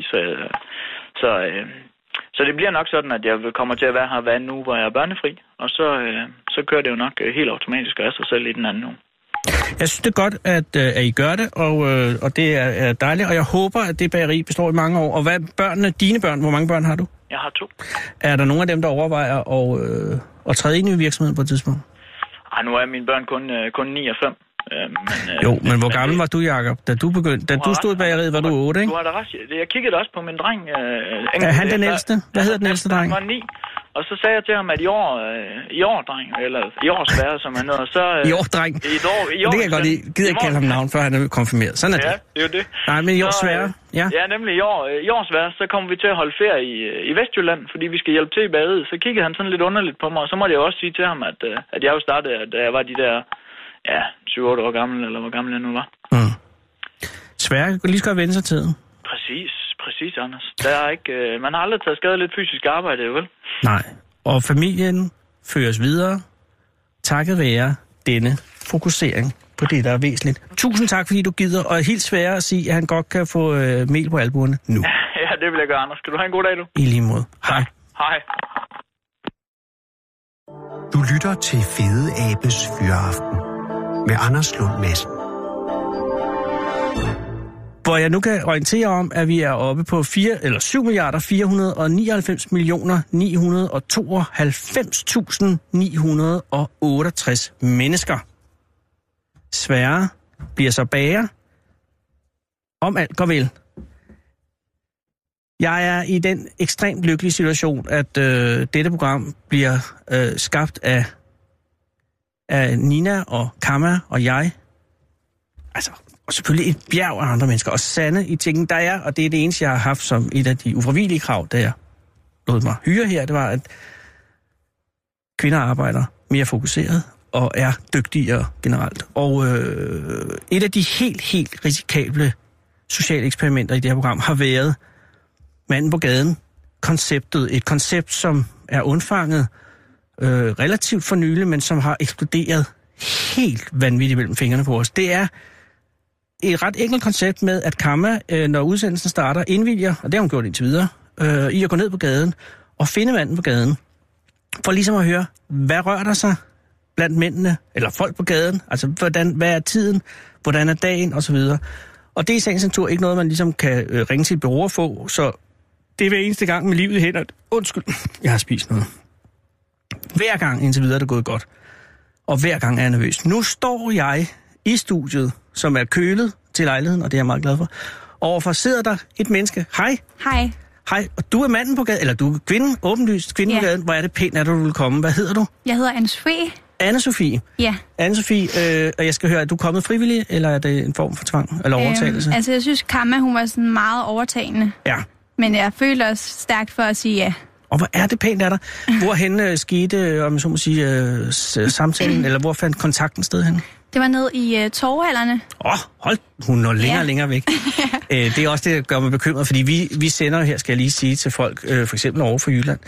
så det bliver nok sådan, at jeg kommer til at være her hver anden uge, hvor jeg er børnefri, og så kører det jo nok helt automatisk af sig selv i den anden uge. Jeg synes, det er godt, at I gør det, og det er dejligt, og jeg håber, at det bageri består i mange år. Og hvad dine børn, hvor mange børn har du? Jeg har 2. Er der nogen af dem, der overvejer at træde ind i virksomheden på et tidspunkt? Nu er mine børn kun 9 og 5. Men hvor gammel var du, Jacob? Da du stod i bageriet, var du 8, ikke? Du har da ret. Jeg kiggede også på min dreng. Er han den ældste? Hvad hedder den ældste dreng? Han var 9. Og så sagde jeg til ham, at i år, dreng, eller i års værre, som han hedder, så... I år, dreng? Det kan jeg godt lide. Gider ikke kalde ham navn, før han er konfirmeret. Sådan er det. Ja, det er jo det. Nej, men i år svære. Ja. Ja, nemlig i års værre, så kommer vi til at holde ferie i Vestjylland, fordi vi skal hjælpe til i bageriet. Så kiggede han sådan lidt underligt på mig, og så måtte jeg også sige til ham, at jeg jo startede, da jeg var de der 7-8 år gammel, eller hvor gammel jeg nu var. Mm. Svære kan lige skal vende sig tiden. Præcis, Anders. Der er ikke, man har aldrig taget skade af lidt fysisk arbejde, vel? Nej, og familien føres videre takket være denne fokusering på det, der er væsentligt. Tusind tak, fordi du gider, og helt svære at sige, at han godt kan få mel på albuerne nu. Ja, det vil jeg gøre, Anders. Skal du have en god dag, du? I lige måde. Hej. Hej. Du lytter til Fede Abes Fyraften med Anders Lund Madsen. Hvor jeg nu kan orientere om, at vi er oppe på 7.499.992.968 mennesker. Sverre bliver så bager. Om alt går vel. Jeg er i den ekstremt lykkelige situation, at dette program bliver skabt af Nina og Kamma og jeg. Altså, og selvfølgelig et bjerg af andre mennesker. Og Sanne i tingen, der er, og det er det eneste, jeg har haft som et af de ufravillige krav, da jeg lod mig hyre her, det var, at kvinder arbejder mere fokuseret og er dygtigere generelt. Og et af de helt risikable sociale eksperimenter i det her program har været Manden på gaden, konceptet. Et koncept, som er undfanget relativt for nylig, men som har eksploderet helt vanvittigt mellem fingrene på os. Det er et ret enkelt koncept med, at Kamma, når udsendelsen starter, indvilger, og det har hun gjort indtil videre, i at gå ned på gaden og finde manden på gaden, for ligesom at høre, hvad rører der sig blandt mændene, eller folk på gaden, altså hvad er tiden, hvordan er dagen, osv. Og det er i sagens natur ikke noget, man ligesom kan ringe til et bureau og få, så det er hver eneste gang med livet i hænder. Undskyld, jeg har spist noget. Hver gang indtil videre er det gået godt, og hver gang er jeg nervøs. Nu står jeg i studiet, som er kølet til lejligheden, og det er jeg meget glad for. Overfor sidder der et menneske. Hej. Hej. Hej, og du er manden på gaden, eller du er kvinden, åbenlyst kvinden på gaden. Hvor er det pænt, at du vil komme. Hvad hedder du? Jeg hedder Anne-Sophie. Anne-Sophie? Ja. Anne-Sophie, og jeg skal høre, er du kommet frivillig, eller er det en form for tvang, eller overtagelse? Altså, jeg synes, Kamma, hun var sådan meget overtagende. Ja. Men jeg føler også stærkt for at sige ja. Og hvor er det pænt af dig. Hvorhen skete, om jeg så må sige, samtalen, eller hvor fandt kontakten sted hen? Det var nede i Torvehallerne. Hold, hun når længere og længere væk. Det er også det, der gør mig bekymret, fordi vi sender her, skal jeg lige sige til folk, for eksempel over for Jylland,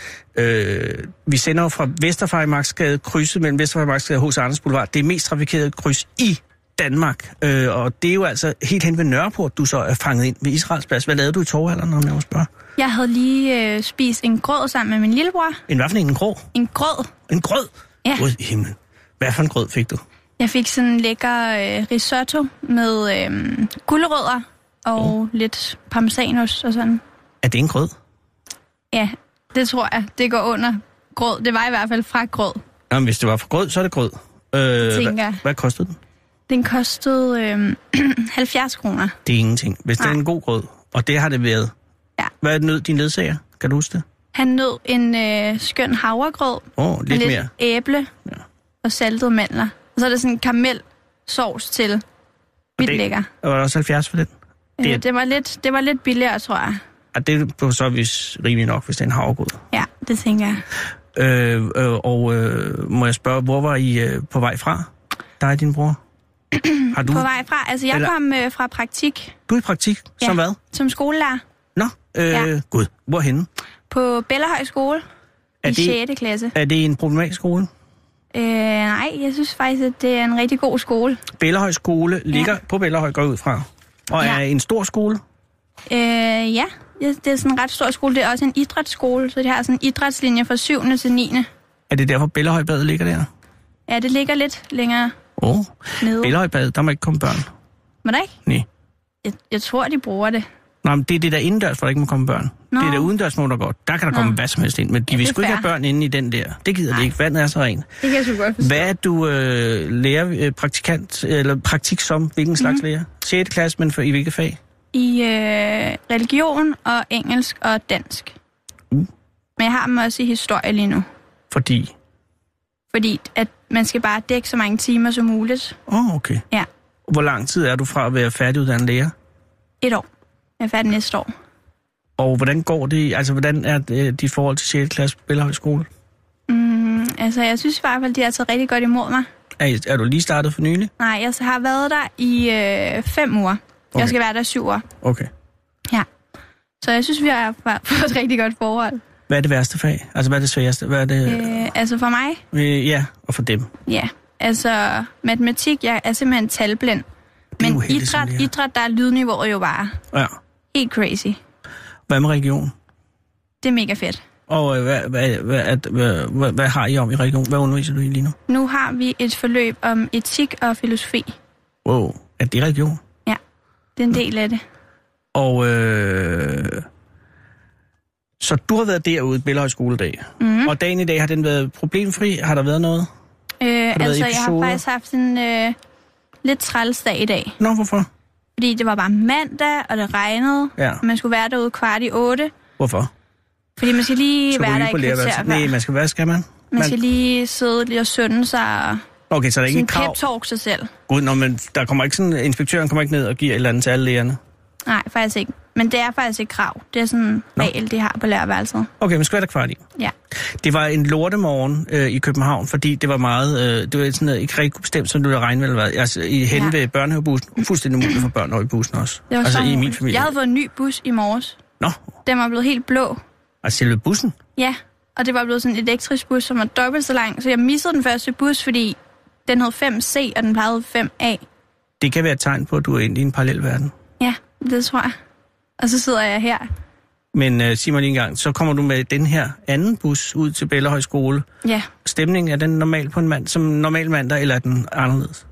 vi sender jo fra Vesterfarimagsgade, krydset mellem Vesterfarimagsgade og H.C. Andersen Boulevard. Det er mest trafikerede kryds i Danmark. Og det er jo altså helt hen ved Nørreport, du så er fanget ind ved Israels Plads. Hvad lavede du i Torvehallerne, om jeg må spørge? Jeg havde lige spist en grød sammen med min lillebror. Hvad for en grød? En grød. En grød? Ja. Gud i himlen. Hvad for en grød fik du? Jeg fik sådan en lækker risotto med gulerødder og lidt parmesanost og sådan. Er det en grød? Ja, det tror jeg. Det går under grød. Det var i hvert fald fra grød. Jamen, hvis det var fra grød, så er det grød. Hvad kostede den? Den kostede 70 kroner. Det er ingenting. Hvis det er en god grød, og det har det været. Ja. Hvad nød din ledsager? Kan du huske det? Han nød en skøn havregrød. Lidt med mere. Æble og saltede mandler. Og så er der sådan en karamelsovs til. Vildt lækker. Og var der også 70 for den? Det var lidt billigere, tror jeg. Og det er så vist rimelig nok, hvis det er en havregrød. Ja, det tænker jeg. Må jeg spørge, hvor var I på vej fra? Dig og din bror? Har du... På vej fra? Altså, jeg kom fra praktik. Du er i praktik? Som hvad? Som skolelærer. Nå, gud. Hvorhenne? På Bellahøj Skole. I 6. klasse. Er det en problematisk skole? Nej, jeg synes faktisk, at det er en rigtig god skole. Bellahøj Skole ligger på Bellahøj, går ud fra. Og er en stor skole? Ja, det er sådan en ret stor skole. Det er også en idrætsskole, så det har sådan en idrætslinje fra 7. til 9. Er det derfor Bellahøjbadet ligger der? Ja, det ligger lidt længere nede. Bellahøjbadet, der må ikke komme børn. Må der ikke? Nej. Jeg tror, de bruger det. Nå, men det er det der indendørs, hvor der ikke må komme børn. Nå. Det er der udendørs, hvor der godt. Der kan der komme hvad som helst ind, men de vil sgu ikke have børn inde i den der. Det gider de ikke. Vandet er så rent. Det kan jeg sgu godt forstå. Hvad er du lærer, praktikant, eller praktik som? Hvilken slags lærer? 6. klasse, men i hvilket fag? I religion og engelsk og dansk. Men jeg har dem også i historie lige nu. Fordi at man skal bare dække så mange timer som muligt. Okay. Ja. Hvor lang tid er du fra at være færdiguddannet lærer? 1 år. Jeg er færdig næste år. Og hvordan går det? Altså, hvordan er dit forhold til 6. klasse på Bellahøj Skole? Altså, jeg synes i hvert fald, de har taget rigtig godt imod mig. Er du lige startet for nylig? Nej, jeg har været der i 5 uger. Okay. Jeg skal være der 7 uger. Okay. Ja. Så jeg synes, vi har fået et rigtig godt forhold. Hvad er det værste fag? Altså, hvad er det sværeste? Hvad er det? Altså for mig? Ja, og for dem. Ja, altså matematik, jeg er simpelthen talblind. Men idræt, der er lydniveauet jo bare helt crazy. Hvad med religion? Det er mega fedt. Og hvad har I om i religion? Hvad underviser du i lige nu? Nu har vi et forløb om etik og filosofi. Wow, er det religion? Ja, det er en del af det. Og så du har været derude i Bellahøj Skoledag. Mm-hmm. Og dagen i dag, har den været problemfri? Har der været noget? Altså, jeg har faktisk haft en lidt træls dag i dag. Nå, hvorfor? Fordi det var bare mandag, og det regnede. Ja. Og man skulle være derude 7:15. Hvorfor? Fordi man skal lige være der i kvarter. Nej, hvad skal man? Man skal lige sidde lige og sunde sig og okay, så er der ikke krav? pep-talk sig selv. Gud, men der kommer ikke sådan, inspektøren kommer ikke ned og giver et eller andet til alle lærerne? Nej, faktisk ikke. Men det er faktisk ikke krav. Det er sådan regel, de har på lærerværelset. Okay, men skal være der 7:15? Ja. Det var en lortemorgen i København, fordi det var meget, det var sådan noget, ikke rigtig bestemt, som du havde regnet med, altså henne ved børnehavebussen. Fuldstændig muligt for børn over i bussen også. Det var altså i min familie. Jeg havde fået en ny bus i morges. Nå. Den var blevet helt blå. Altså selve bussen? Ja, og det var blevet sådan en elektrisk bus, som var dobbelt så lang, så jeg missede den første bus, fordi den hed 5C, og den plejede 5A. Det kan være et tegn på, at du er inde i en parallel verden. Ja, det tror jeg. Og så sidder jeg her. Men sig mig lige en gang, så kommer du med den her anden bus ud til Bellahøj Skole. Ja. Stemningen, er den normal på en mand, som normal mandag, eller er den anderledes?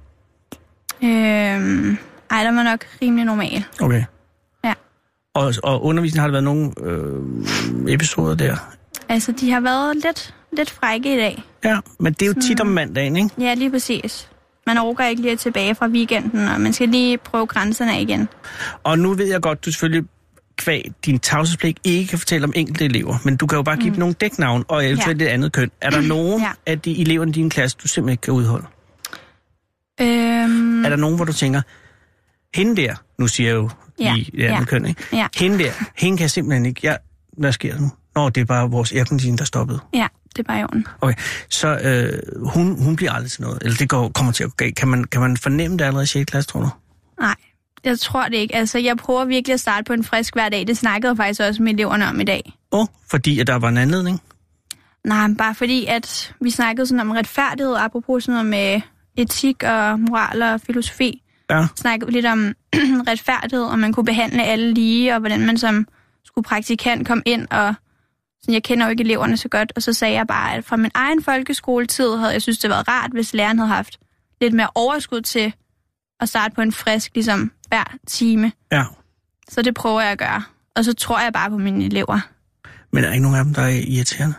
Ej, der var nok rimelig normal. Okay. Ja. Og undervisningen, har der været nogle episoder der? Altså, de har været lidt frække i dag. Ja, men det er jo tit om mandagen, ikke? Ja, lige præcis. Man overgår ikke lige tilbage fra weekenden, og man skal lige prøve grænserne af igen. Og nu ved jeg godt, du selvfølgelig kvæg din tavshedspligt ikke kan fortælle om enkelte elever, men du kan jo bare give dem nogle dæknavn og eventuelt et andet køn. Er der nogen af de elever i din klasse, du simpelthen ikke kan udholde? Er der nogen, hvor du tænker, hende der, nu siger jeg jo i andet køn, ikke? Ja. Hende der, hende kan jeg simpelthen ikke. Hvad sker der nu? Nå, det er bare vores aircondition, der stoppede. Ja, det er bare i orden. Okay, så hun bliver aldrig til noget, eller det kommer til at gå galt. Kan man fornemme det allerede i 6. klasse, tror du? Nej, jeg tror det ikke. Altså, jeg prøver virkelig at starte på en frisk hver dag. Det snakkede jeg faktisk også med eleverne om i dag. Fordi at der var en anledning? Nej, bare fordi, at vi snakkede sådan om retfærdighed, apropos sådan noget med etik og moral og filosofi. Ja. Snakkede lidt om retfærdighed, og man kunne behandle alle lige, og hvordan man som skulle praktikant komme ind, og sådan, jeg kender jo ikke eleverne så godt, og så sagde jeg bare, at fra min egen folkeskoletid havde jeg synes, det var rart, hvis læreren havde haft lidt mere overskud til at starte på en frisk, ligesom hver time. Ja. Så det prøver jeg at gøre. Og så tror jeg bare på mine elever. Men er der ikke nogen af dem, der er irriterende?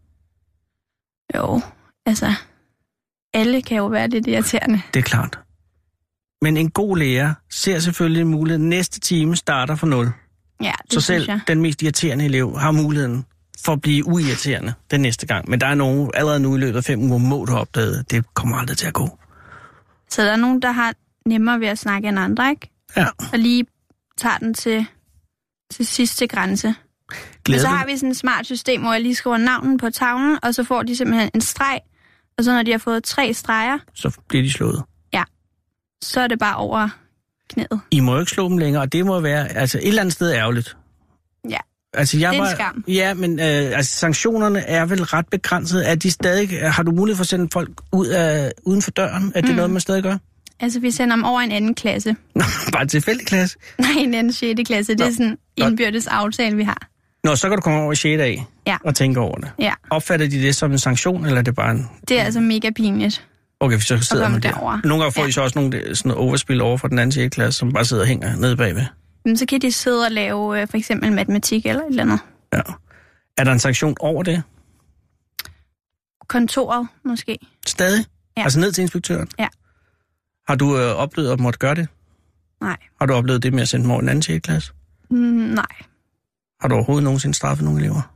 Jo, altså, alle kan jo være lidt irriterende. Det er klart. Men en god lærer ser selvfølgelig muligheden. Næste time starter fra 0. Ja, det så selv den mest irriterende elev har muligheden for at blive uirriterende den næste gang. Men der er nogen, allerede nu i løbet af 5 uger, må du have opdaget, det kommer aldrig til at gå. Så der er nogen, der har nemmere ved at snakke end andre, ikke? Ja. Og lige tager den til sidste grænse. Men så har vi sådan et smart system, hvor jeg lige skriver navnen på tavlen, og så får de simpelthen en streg, og så når de har fået 3 streger... Så bliver de slået. Ja. Så er det bare over knæet. I må jo ikke slå dem længere, og det må være altså et eller andet sted ærgerligt. Ja. Altså, det er en skam. Ja, men altså, sanktionerne er vel ret begrænsede. Er de stadig, har du mulighed for at sende folk uden for døren? Er det noget, man stadig gør? Altså, vi sender dem over en anden klasse. Nå, bare en tilfældig klasse? Nej, en anden 6. klasse. Det er sådan en indbyrdes aftale, vi har. Nå, så kan du komme over i 6. af og tænke over det. Ja. Opfatter de det som en sanktion, eller er det bare en... Det er altså mega pinligt. Okay, så sidder man der. Derovre. Nogle gange får de så også nogle sådan overspil over fra den anden 6. klasse, som bare sidder og hænger nede bagved. Men så kan de sidde og lave for eksempel matematik eller et eller andet. Ja. Er der en sanktion over det? Kontoret, måske. Stadig? Ja. Altså ned til inspektøren? Ja. Har du oplevet at måtte gøre det? Nej. Har du oplevet det med at sende dem over den anden 6. klasse? Nej. Har du overhovedet nogensinde straffet nogle elever?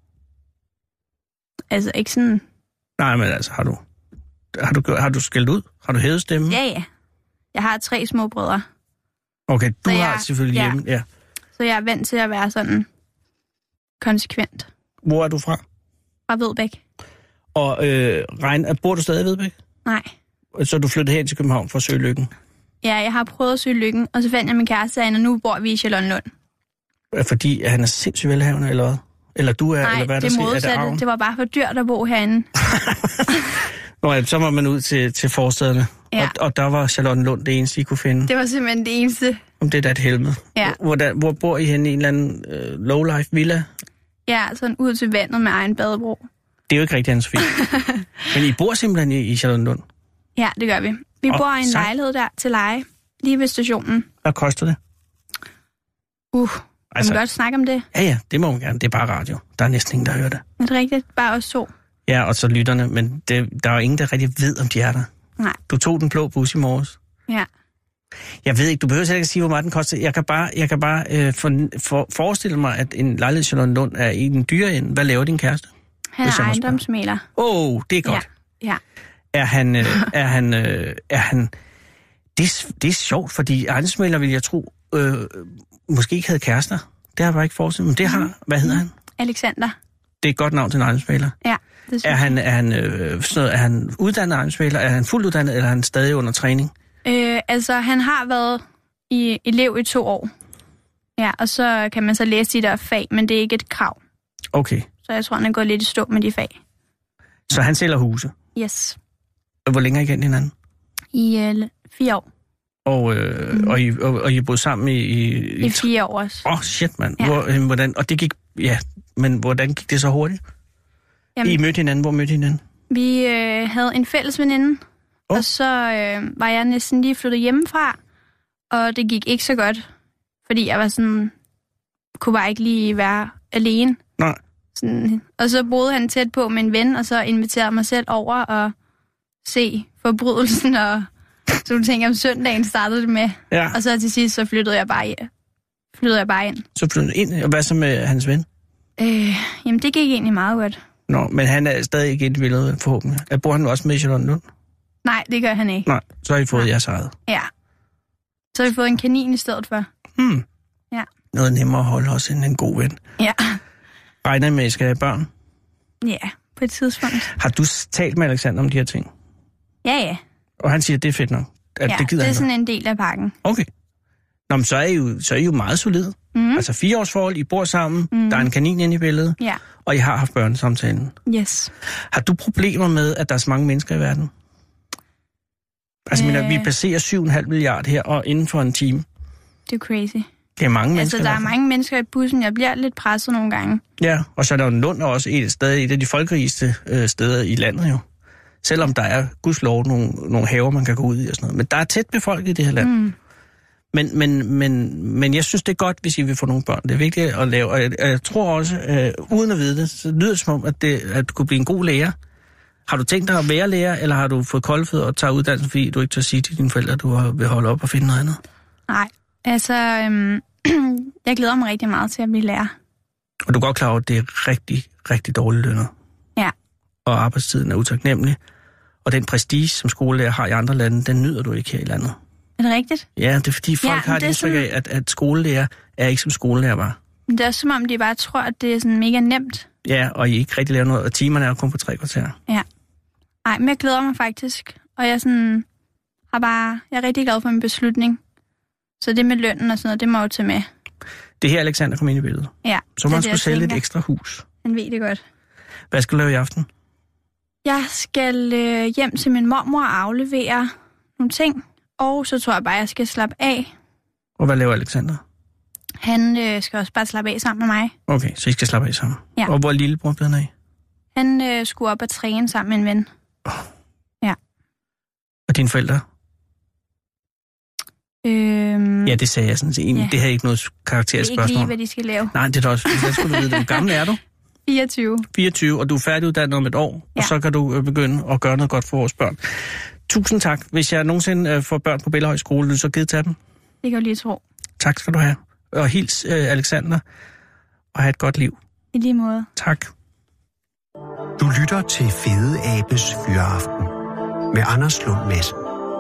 Altså ikke sådan... Nej, men altså, har du skældt ud? Har du hævet stemmen? Ja. Jeg har 3 små brødre. Okay, du har selvfølgelig hjemme, ja. Så jeg er vant til at være sådan konsekvent. Hvor er du fra? Fra Vedbæk. Og bor du stadig i Vedbæk? Nej. Så du flyttede her til København for at søge lykken? Ja, jeg har prøvet at søge lykken, og så fandt jeg min kæreste herinde, og nu bor vi i Charlottenlund. Fordi han er sindssygt velhavende, eller hvad? Eller du er, nej, eller hvad er der det modsatte. Det var bare for dyrt at bo herinde. Nå ja, så var man ud til forstederne, ja. og der var Charlottenlund det eneste, I kunne finde. Det var simpelthen det eneste. Om det er da et helvede. Ja. Hvor bor I henne i en eller anden low-life villa? Ja, sådan ud til vandet med egen badebro. Det er jo ikke rigtig hans fint. Men I bor simpelthen i Charlottenlund? Ja, det gør vi. Vi bor i en lejlighed der til leje, lige ved stationen. Hvad koster det? Kan man godt snakke om det? Ja, det må man gerne. Det er bare radio. Der er næsten ingen, der hører det. Er det rigtigt? Bare os 2? Ja, og så lytterne, men der er jo ingen, der rigtig ved, om de er der. Nej. Du tog den blå bus i morges. Ja. Jeg ved ikke, du behøver selv ikke at sige, hvor meget den koster. Jeg kan bare forestille mig, at en lejlighed i Charlottenlund er i den dyre ende. Hvad laver din kæreste? Han er ejendomsmægler. Det er godt. Ja. Er han... Det er sjovt, fordi ejendomsmægler vil jeg tro, måske ikke havde kærester. Det har jeg bare ikke forestillet, men det har... Hvad hedder han? Alexander. Det er et godt navn til en ejendomsmægler. Ja, det synes jeg. Er han uddannet ejendomsmægler? Er han fuldt uddannet, eller er han stadig under træning? Altså, han har været elev i 2 år. Ja, og så kan man så læse de der fag, men det er ikke et krav. Okay. Så jeg tror, han er gået lidt i stå med de fag. Så han sælger huse? Yes. Hvor længe har I kendt hinanden? I 4 år. Og I boede sammen i 4 år også. Shit, mand. Ja. Hvordan gik det så hurtigt? Jamen, I mødte hinanden. Hvor mødte I hinanden? Vi havde en fælles veninde, og så var jeg næsten lige flyttet hjemmefra, og det gik ikke så godt, fordi jeg var sådan, kunne bare ikke lige være alene. Nej. Sådan, og så boede han tæt på med en ven, og så inviterede mig selv over og se forbrydelsen, og så du tænker, om søndagen startede det med. Ja. Og så til sidst, så flyttede jeg bare ind. Så flyttede ind, og hvad så med hans ven? Jamen, det gik egentlig meget godt. Nå, men han er stadig ikke et billede, forhåbentlig. Bor han også med i Charlottenlund? Nej, det gør han ikke. Nej, så har I fået jeres eget. Ja. Så har vi fået en kanin i stedet for. Ja. Noget nemmere at holde også end en god ven. Ja. Regner I med, at I skal have børn? Ja, på et tidspunkt. Har du talt med Alexander om de her ting? Ja. Og han siger, at det er fedt nok? At det gider det er han sådan nok. en del af pakken. Okay. Nå, men så er I jo meget solide. Altså 4 års forhold, I bor sammen, der er en kanin inde i billedet, og I har haft børnesamtalen. Yes. Har du problemer med, at der er så mange mennesker i verden? Altså, vi passerer 7,5 milliarder her, og inden for en time. Det er crazy. Det er mange mennesker. Altså, der er mange mennesker i bussen. Jeg bliver lidt presset nogle gange. Ja, og så er der jo Lund også stadig et af de folkerigeste steder i landet jo. Selvom der er gudslov nogle haver, man kan gå ud i og sådan noget. Men der er tæt befolket i det her land. Men jeg synes, det er godt, hvis I vil få nogle børn. Det er vigtigt at lave. Og jeg tror også, uden at vide det, så lyder det som om, at du kunne blive en god lærer. Har du tænkt dig at være lærer, eller har du fået koldfødder og taget uddannelse, fordi du ikke tør sige til dine forældre, at du vil holde op og finde noget andet? Nej, altså, jeg glæder mig rigtig meget til at blive lærer. Og du er godt klar over, at det er rigtig, rigtig dårligt lønnet. Ja. Og arbejdstiden er utaknemmelig. Og den prestige, som skolelærer har i andre lande, den nyder du ikke her i landet. Er det rigtigt? Ja, det er fordi folk har et indtryk af, at skolelærer er ikke som skolelærer var. Men det er som om, de bare tror, at det er sådan mega nemt. Ja, og I ikke rigtig laver noget, og timerne er kun på 3 kvarter. Ja. Ej, men jeg glæder mig faktisk. Og jeg er rigtig glad for min beslutning. Så det med lønnen og sådan noget, det må jeg jo tage med. Det her Alexander kom ind i billedet. Ja. Så man skulle sælge et ekstra hus. Han ved det godt. Hvad skal du lave i aften? Jeg skal hjem til min mormor og aflevere nogle ting. Og så tror jeg bare, jeg skal slappe af. Og hvad laver Alexander? Han skal også bare slappe af sammen med mig. Okay, så I skal slappe af sammen. Ja. Og hvor er lillebror blevet af? Han skulle op og træne sammen med en ven. Ja. Og dine forældre? Ja, det sagde jeg sådan set. Ja. Det havde ikke noget karakterisk spørgsmål. Det er ikke lige, hvad de skal lave. Nej, det er da også. Hvad skulle du vide? Hvor gammel er du? 24. 24, og du er færdiguddannet om et år, og så kan du begynde at gøre noget godt for vores børn. Tusind tak. Hvis jeg nogensinde får børn på Bellahøj Skole, vil du så givet til dem? Det kan du lige tro. Tak skal du have. Og hils Alexander, og have et godt liv. I lige måde. Tak. Du lytter til Fede Abes Fyraften med Anders Lund Madsen.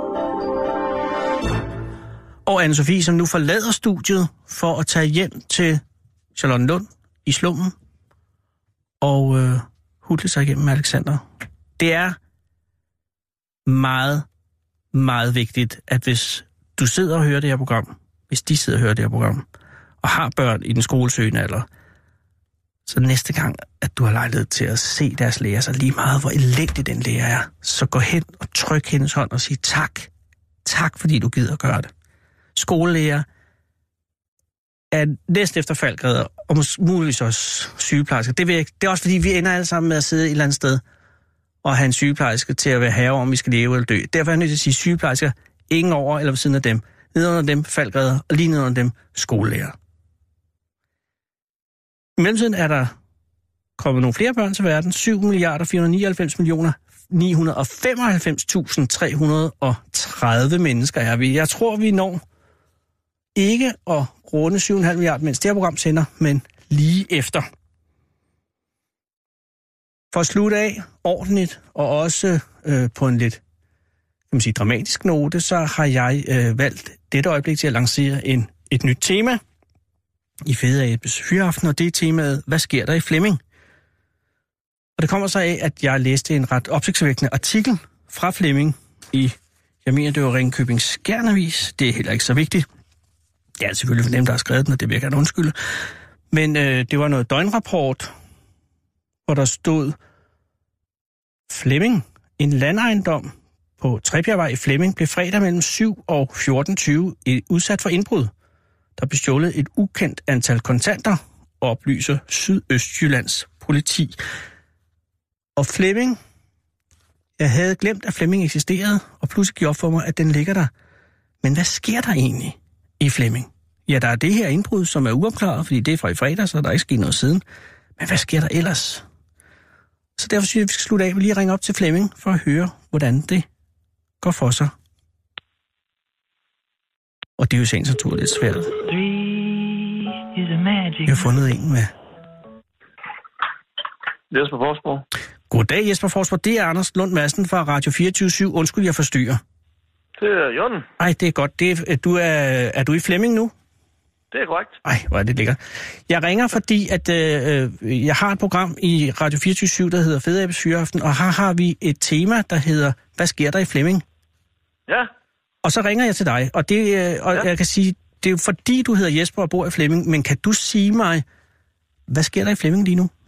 Og Anne-Sophie, som nu forlader studiet for at tage hjem til Charlottenlund i slummen og hudle sig igennem med Alexander. Det er meget, meget vigtigt, at hvis du sidder og hører det her program, hvis de sidder og hører det her program, og har børn i den skolesøgende alder, så næste gang, at du har lejlighed til at se deres lærer, så lige meget, hvor elendig den lærer er, så gå hen og tryk hendes hånd og sig tak. Tak, fordi du gider at gøre det. Skolelærer er næsten efter faldgræder, og muligvis også sygeplejersker. Det er også fordi, vi ender alle sammen med at sidde et eller andet sted og have en sygeplejerske til at være herre om, vi skal leve eller dø. Derfor er jeg nødt til at sige sygeplejersker, ingen over eller ved siden af dem. Nede under dem faldgræder, og lige nede under dem skolelærer. I mellemtiden er der kommet nogle flere børn til verden. 7.499.995.330 mennesker er vi. Jeg tror, vi når ikke at runde 7,5 milliarder, mens det her program sender, men lige efter. For at slutte af ordentligt, og også på en lidt kan man sige, dramatisk note, så har jeg valgt dette øjeblik til at lancere et nyt tema i Fede Abes Fyraften, og det er temaet, hvad sker der i Flemming? Og det kommer så af, at jeg læste en ret opsigtsvækkende artikel fra Flemming i, jeg mener, det var Ringkøbing Skjern-avis. Det er heller ikke så vigtigt. Det er selvfølgelig for dem, der har skrevet den, og det vil jeg gerne undskylde. Men det var noget døgnrapport, hvor der stod Flemming, en landejendom på Trebjergvej i Flemming, blev fredag mellem 7 og 14.20 udsat for indbrud. Der blev stjålet et ukendt antal kontanter, oplyser Sydøstjyllands politi. Og Flemming, jeg havde glemt, at Flemming eksisterede, og pludselig gjorde op for mig, at den ligger der. Men hvad sker der egentlig i Flemming? Ja, der er det her indbrud, som er uopklaret, fordi det er fra i fredag, så der er ikke sket noget siden. Men hvad sker der ellers? Så derfor synes jeg, at vi skal slutte af med lige at ringe op til Flemming, for at høre, hvordan det går for sig. Og det er jo sagens natur lidt svært. Jeg har fundet en med Jesper Forsborg. Goddag, Jesper Forsborg. Det er Anders Lund Madsen fra Radio 24/7. Undskyld, jeg forstyrrer. Det er Jørgen. Ej, det er godt. Er du i Flemming nu? Det er korrekt. Ej, hvor er det lækkert. Jeg ringer, fordi at jeg har et program i Radio 24/7, der hedder Fede Abes Fyraften, og her har vi et tema, der hedder, hvad sker der i Flemming? Ja. Og så ringer jeg til dig, og jeg kan sige, det er jo fordi, du hedder Jesper og bor i Flemming, men kan du sige mig, hvad sker der i Flemming lige nu?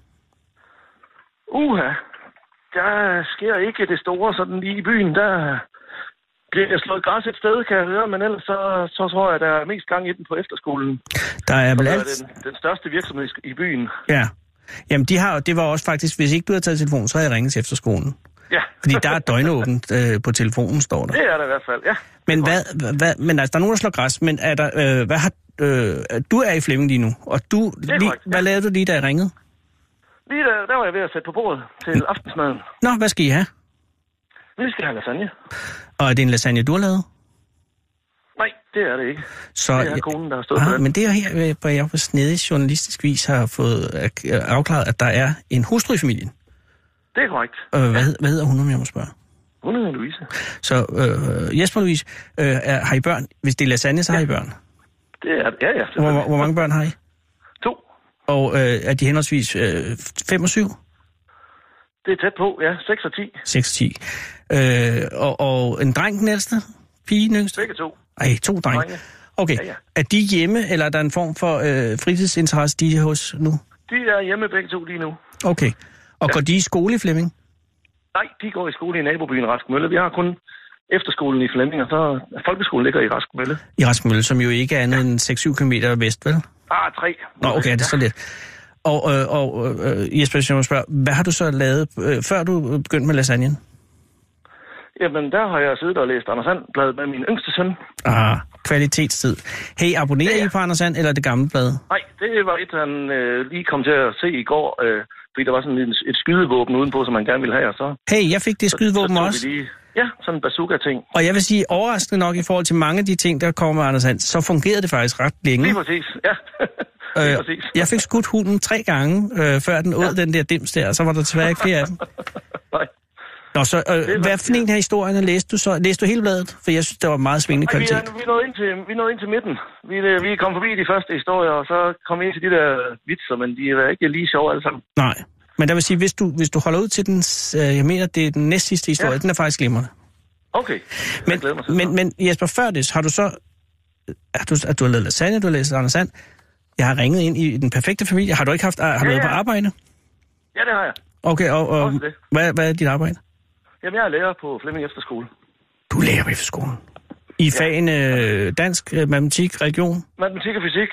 Der sker ikke det store sådan lige i byen. Der bliver slået græs et sted, kan jeg høre, men ellers så tror jeg, der er mest gang i den på efterskolen. Der er vel den største virksomhed i byen. Ja. Jamen, det var også faktisk, hvis ikke du havde taget telefonen, så havde jeg ringet til efterskolen. Ja. Fordi der er døgnåbent på telefonen, står der. Det er der i hvert fald, ja. Men men altså, der er nogen, der slår græs, men er der, du er i Flemming lige nu, og hvad lavede du lige, da jeg ringede? Lige der var jeg ved at sætte på bordet til aftensmaden. Nå, hvad skal I have? Vi skal have lasagne. Og er det en lasagne, du har lavet? Nej, det er det ikke. Så, det er konen, der har stået på den. Men det er her, hvor jeg på snedig journalistisk vis har fået afklaret, at der er en hustru i familien. Det er korrekt. Hvad hedder hun, om jeg må spørge? Hun er Louise. Så Jesper og Louise, har I børn? Hvis det er lasagne, så har I børn? Det er ja. Hvor mange børn har I? 2. Og er de henholdsvis 5 og 7? Det er tæt på, ja. 6 og 10. 6 og 10. Og en dreng den ældste? Pige den yngste? Begge 2. Ej, 2 drenge. Okay. Ja. Er de hjemme, eller er der en form for fritidsinteresse, de er hos nu? De er hjemme begge 2 lige nu. Okay. Og går de i skole i Flemming? Nej, de går i skole i nabobyen Raskmølle. Vi har kun efterskolen i Flemming, og så folkeskolen ligger i Raskmølle. I Raskmølle, som jo ikke er andet end 6-7 km vest, vel? 3. Nå, okay, det er så lidt. Og Jesper, jeg må spørge, hvad har du så lavet, før du begyndte med lasagnen? Jamen, der har jeg siddet og læst Anders And-bladet med min yngste søn. Kvalitetstid. Hey, abonnerer I på Anders And, eller det gamle blad? Nej, det var et, han lige kom til at se i går, fordi der var sådan et skydevåben udenpå, som man gerne ville have, og så... Hey, jeg fik det skydevåben også. Ja, sådan en bazooka-ting. Og jeg vil sige, overraskende nok i forhold til mange af de ting, der kommer med Anders And, så fungerede det faktisk ret længe. Lige præcis, ja. Jeg fik skudt hunden 3 gange, før den åd den der dims der, og så var der desværre ikke flere af dem. Nej. Nå, så hvad for en af historierne læste du så? Læste du hele bladet? For jeg synes, det var meget svingende kvalitet. Vi nåede ind til midten. Vi kom forbi de første historier, og så kom vi ind til de der vitser, men de er ikke lige sjove alle sammen. Nej, men der vil sige, hvis du holder ud til den, jeg mener, det er den næstsidste historie, den er faktisk glimrende. Okay. Men Jesper, før det, har du så, at du har lavet lasagne, du har læst Anders And. Jeg har ringet ind i den perfekte familie. Har du ikke haft, har du været på arbejde? Ja, det har jeg. Okay, og hvad er dit arbejde? Jamen, jeg er lærer på Flemming Efterskole. Du er lærer på efterskolen? I fagene dansk, matematik, religion? Matematik og fysik.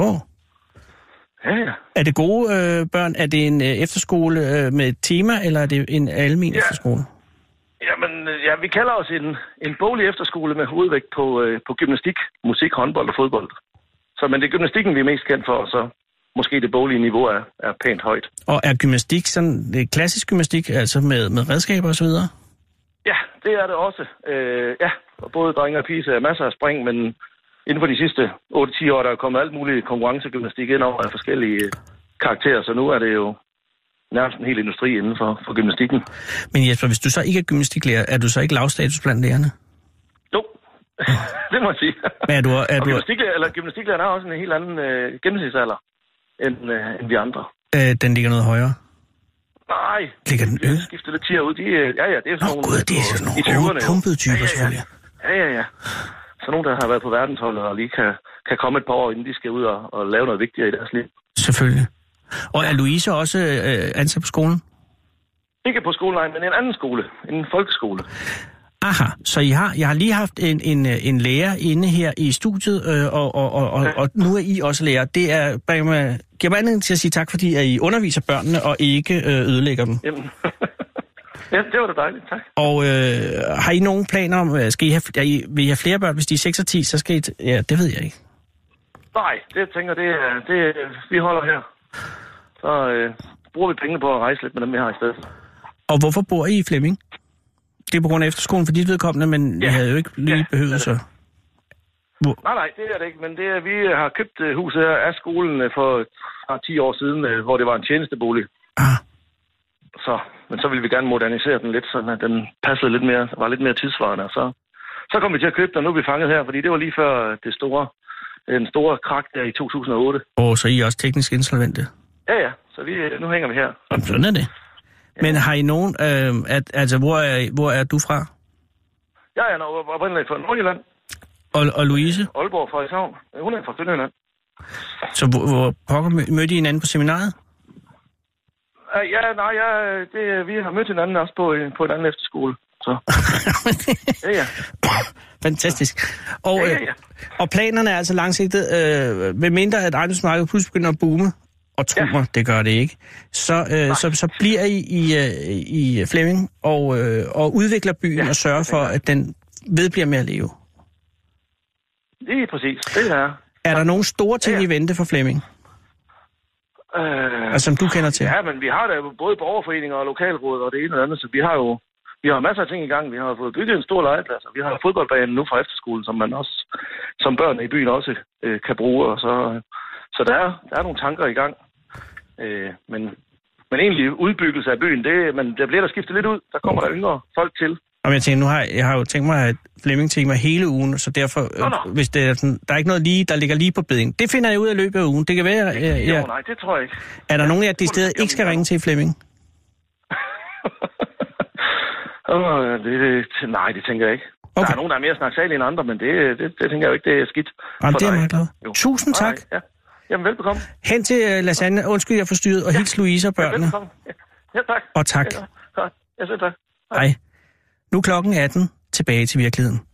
Ja. Er det gode børn? Er det en efterskole med et tema, eller er det en almen efterskole? Jamen, vi kalder os en boglig efterskole med hovedvægt på gymnastik, musik, håndbold og fodbold. Men det er gymnastikken, vi er mest kendt for, og så måske det boglige niveau er pænt højt. Og er gymnastik sådan klassisk gymnastik, altså med redskaber og så videre? Ja, det er det også. Og både drenge og piger er masser af spring, men inden for de sidste 8-10 år, der er kommet alt muligt konkurrencegymnastik ind over af forskellige karakterer, så nu er det jo nærmest en hel industri inden for gymnastikken. Men Jesper, hvis du så ikke er gymnastiklærer, er du så ikke lavstatus blandt lærerne? Jo, det må jeg sige. Gymnastiklæreren har også en helt anden gennemsnitsalder end vi andre. Den ligger noget højere? Nej. Ligger den øde? Skifter lidt tider ud. Det er sådan nogle... Gud, det er sådan nogle pumpede typer, selvfølgelig. Ja. Så nogen, der har været på verdensholdet og lige kan komme et par år, inden de skal ud og lave noget vigtigere i deres liv. Selvfølgelig. Og er Louise også ansat på skolen? Ikke på skolen, nej, men en anden skole. En folkeskole. Aha, så jeg har lige haft en lærer inde her i studiet, og nu er I også lærer. Det giver mig anledning til at sige tak, fordi at I underviser børnene og ikke ødelægger dem. Jamen. Ja, det var da dejligt, tak. Og har I nogen planer om, vil I have flere børn, hvis de er 6 og 10, så skal I... Ja, det ved jeg ikke. Nej, det tænker det vi holder her. Så bruger vi pengene på at rejse lidt med dem, vi har i stedet. Og hvorfor bor I i Flemming? Det er på grund af efterskolen for dit vedkommende, men jeg havde jo ikke lige behøvet så... Nej, det er det ikke, men vi har købt huset her af skolen for 10 år siden, hvor det var en tjenestebolig. Men så ville vi gerne modernisere den lidt, så den passede lidt mere, var lidt mere tidsvarende. Så kom vi til at købe den, og nu er vi fanget her, fordi det var lige før den store krak der i 2008. Så I er også teknisk insolvente? Ja, så nu hænger vi her. Sådan er det. Men har I nogen... hvor er du fra? Jeg er oprindeligt fra Nordjylland. Og Louise? Aalborg fra Frederikshavn. Hun er fra Sønderjylland. Så hvor pokker mødte I hinanden på seminaret? Vi har mødt hinanden også på en anden efterskole. Så. Ja. Fantastisk. Og planerne er altså langsigtet. Med mindre at ejendomsmarkedet pludselig begynder at boome, og tro mig, det gør det ikke, så bliver I i Flemming og udvikler byen og sørger for, at den vedbliver med at leve. Det er præcis. Det er. Er der nogle store ting i vente for Flemming? Som du kender til? Ja, men vi har da både borgerforeninger og lokalråd og det ene og andet, så vi har masser af ting i gang. Vi har fået bygget en stor legeplads, og vi har fodboldbanen nu fra efterskolen, som man også, som børn i byen også kan bruge. Og så der er nogle tanker i gang. Men egentlig udbyggelse af byen, der bliver der skiftet lidt ud. Der kommer der yngre folk til. Og jeg tænker, jeg har jo tænkt mig at Flemming-tema hele ugen, så derfor, hvis det er sådan, der er ikke noget lige, der ligger lige på beding. Det finder jeg ud af løbet af ugen. Det kan være... nej, det tror jeg ikke. Er der nogen af jer, de steder ikke skal ringe til Flemming? Nej, det tænker jeg ikke. Okay. Der er nogen, der er mere snaksalige end andre, men det tænker jeg jo ikke, det er skidt. Jamen, det er meget glad. Tusind tak. Ja. Jamen, velbekomme. Hen til lasagne. Undskyld, jeg forstyrret. Og hils Louise og børnene. Velbekomme. Ja, tak. Og tak. Ja, tak. Jeg siger tak. Hej. Nu klokken 18. Tilbage til virkeligheden.